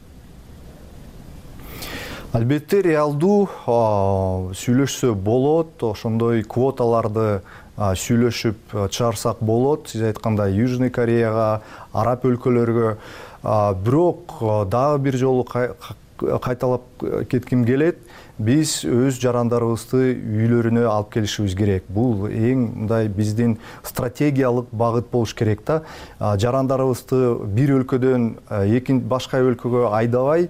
Албетте реалдуу, сүйлөшсө болот, ошондой квоталарды сүйлөшүп чыгарсак болот. Сиз айткандай Южный Кореяга, араб өлкөлөргө. Бирок дагы бир жолу кайталап кетким келет. биз өз жарандарыбызды үйлөрүнө алып келишибиз керек. Бул эң мындай биздин стратегиялык багыт болуш керек да. Жарандарыбызды бир өлкөдөн башка өлкөгө айдабай,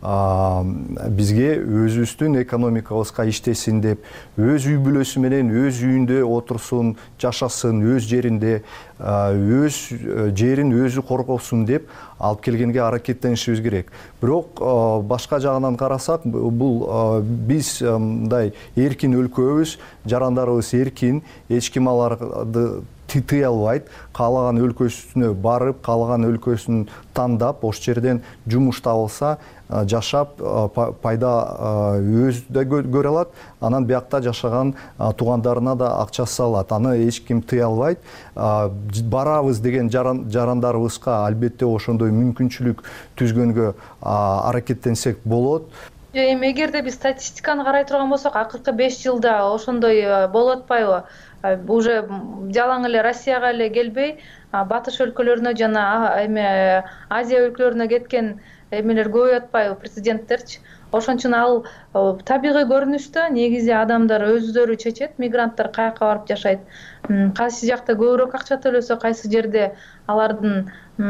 бизге өзүбүздүн экономикабызга иштесин деп, өз үй бүлөсү менен өз үйүндө отурсун, жашасын, өз жеринде, өз жерин өзү коргосун деп алып келгенге аракеттенишибиз керек. Бирок башка жагынан карасак, бул биз мындай эркин өлкөбүз, жарандарыбыз эркин, эч ким аларды тыя албайт. Каалаган өлкөсүнө барып, каалаган өлкөсүн тандап, ош жерден жумуш табылса, жашап, пайда өзү да көрө алат, анан биякта жашаган туугандарына да акчасы алат. Аны эч ким тыя албайт. Барабыз деген жарандарыбызга албетте ошондой мүмкүнчүлүк түзгөнгө аракеттенсек болот. Эми эгерде биз статистиканы карай турган болсок, акыркы 5 жылда ошондой болуп атпайбы? Уже жалаң эле Россияга эле келбей, батыш өлкөлөрүнө жана эме Азия өлкөлөрүнө кеткен эмелер көп атпайбы, президенттерчи. Ошон үчүн ал табигый көрүнүштө негизи адамдар өздөрү чечет, мигранттар каяка барып жашайт. Кайсы жакта көбүрөөк акча төлөсө, кайсы жерде алардын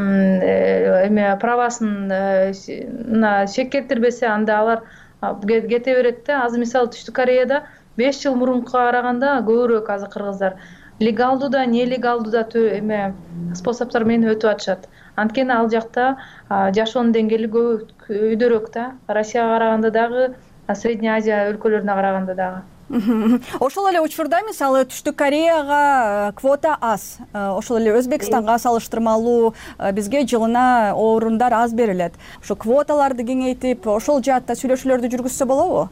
эме правасын шек келтирбесе, анда алар кете берет да. Азыр мисалы Түштүк Кореяда 5 жыл мурункуга караганда көбүрөөк азыр кыргыздар легалдуу да, нелегалдуу да эме способдор менен өтүп атышат. Анткени ал жакта жашоонун деңгээли көбүрөөк да. Россияга караганда дагы, Средняя Азия өлкөлөрүнө караганда дагы. Ошол эле учурда мисалы Түштүк Кореяга квота аз. Ошол эле Өзбекстанга салыштырмалуу бизге жылына орундар аз берилет. Ошо квоталарды кеңейтип, ошол жаатта сүйлөшүүлөрдү жүргүзсө болобу?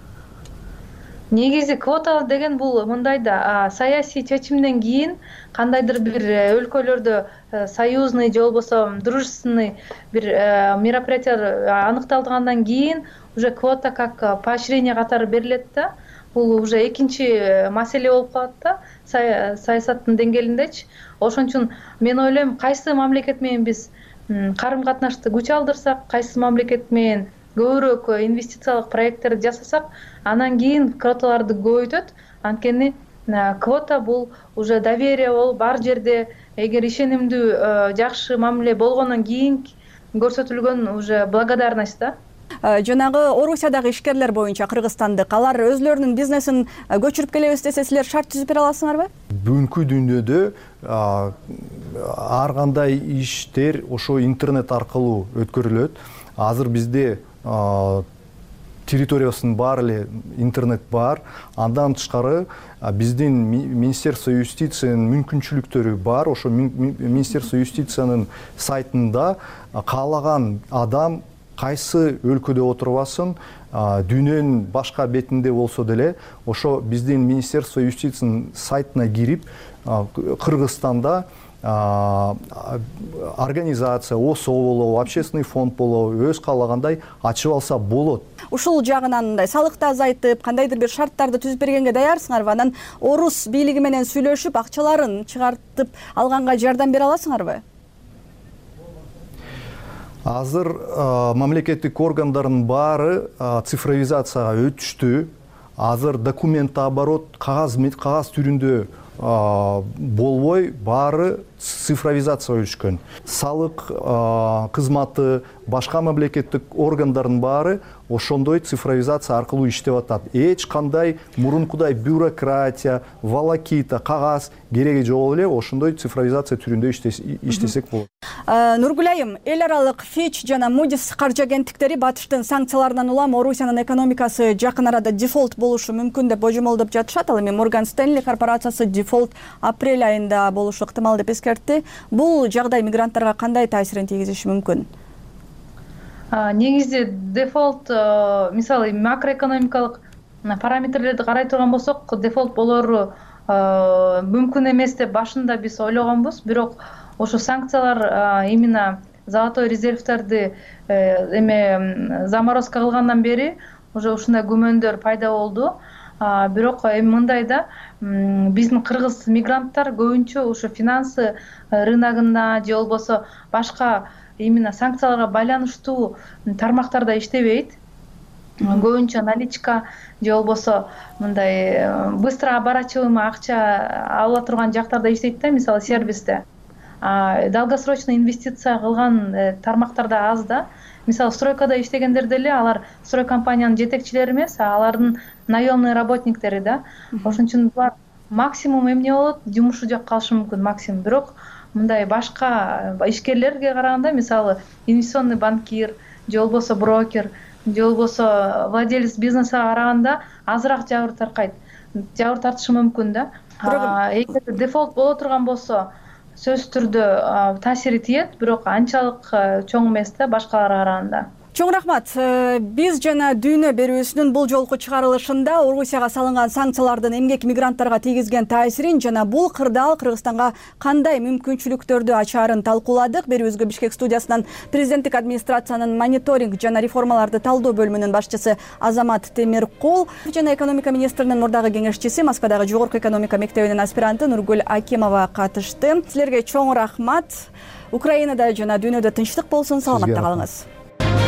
Негизи квота деген бул мындай да, саясий чечимден кийин кандайдыр бир өлкөлөрдө союзный же болбосо дружественный бир мероприятие аныкталгандан кийин уже квота как поощрение катары берилет да. Бул уже экинчи маселе болуп калат да, саясаттын деңгээлиндечи. Ошон үчүн мен ойлойм, кайсы мамлекет менен биз карым-катнашты күч алдырсак, кайсы мамлекет менен көбүрөөк инвестициялык проекттерди жасасак, анан кийин квоталарды көбөйтөт. Анткени квота бул уже доверие болуп, бар жерде эгер ишенимдүү жакшы мамиле болгондон кийин көрсөтүлгөн уже благодарность да. Жанагы Орусиядагы ишкерлер боюнча кыргызстандык, алар өзлөрүнүн бизнесин көчүрүп келебиз десе, силер шарт түзүп бере аласыңарбы? Бүгүнкү дүйнөдө ар кандай иштер ошо интернет аркылуу өткөрүлөт. Азыр бизде территориясынын баары эле интернет бар. Андан тышкары биздин Министерство юстициянын мүмкүнчүлүктөрү бар. Ошо Министерство юстициянын сайтында каалаган адам кайсы өлкөдө отурбасын, дүйнөнүн башка бетинде болсо деле, ошо биздин Министерство юстициянын сайтына кирип, Кыргызстанда организация, ОСО болобу, общественный фонд болобу, өз каалагандай ачып алса болот. Ушул жагынан мындай салыкты азайтып, кандайдыр бир шарттарды түзүп бергенге даярсыңарбы? Анан орус бийлиги менен сүйлөшүп, акчаларын чыгартып алганга жардам бере аласыңарбы? Азыр мамлекеттик органдардын баары цифровизацияга өтүштү. Азыр документооборот кагаз түрүндө болбой, баары цифровизация өтүшкөн. Салык кызматы, башка мамлекеттик органдардын баары ошондой цифровизация аркылуу иштеп атат. Эч кандай мурункудай бюрократия, волокита, кагаз кереги жок эле, ошондой цифровизация түрүндө иштесек болот. Нургүл айым, эл аралык Fitch жана Moody's каржы агенттиктери батыштын санкцияларынан улам Орусиянын экономикасы жакын арада дефолт болушу мүмкүн деп божомолдоп жатышат. Ал эми Morgan Stanley корпорациясы дефолт апрель айында болушу ыктымал деп эскертти. Бул жагдай мигранттарга кандай таасирин тийгизиши мүмкүн? Негизи дефолт, мисалы макроэкономикалык параметрлерди карай турган болсок, дефолт болору мүмкүн эмес деп башында биз ойлогонбуз. Бирок ошо санкциялар именно золотой резервтерди заморозка кылгандан бери уже ушундай күмөндөр пайда болду. Бирок эми мындай да, биздин кыргыз мигранттар көбүнчө ошо финансы рыногунда же болбосо башка именно санкцияларга байланыштуу тармактарда иштебейт. көбүнчө наличка же болбосо мындай быстро оборачиваемый акча ала турган жактарда иштейт да, мисалы сервисте. Долгосрочный инвестиция кылган тармактарда аз да. Мисалы стройкада иштегендер деле алар строй компаниянын жетекчилери эмес, алардын наемный работниктери да. Ошон үчүн булар максимум эмне болот, жумушу жок калышы мүмкүн максимум. Бирок мындай башка ишкерлерге караганда, мисалы инвестиционный банкир же болбосо брокер же болбосо владелец бизнеса караганда азыраак жабыр таркайт. Жабыр тартышы мүмкүн да. Эгер дефолт боло турган болсо сөзсүз түрдө таасири тиет, бирок анчалык чоң эмес да башкаларга караганда. Чоң рахмат. Биз жана Дүйнө берүүсүнүн бул жолку чыгарылышында Орусияга салынган санкциялардын эмгек мигранттарга тийгизген таасирин жана бул кырдаал Кыргызстанга кандай мүмкүнчүлүктөрдү ачаарын талкууладык. Берүүбүзгө Бишкек студиясынан президенттик администрациянын мониторинг жана реформаларды талдоо бөлүмүнүн башчысы Азамат Темиркул жана экономика министринин мурдагы кеңешчиси, Москвадагы Жогорку экономика мектебинин аспиранты Нургүл Акимова катышты. Силерге чоң рахмат. Украинада жана дүйнөдө тынчтык болсун, саламатта калыңыз.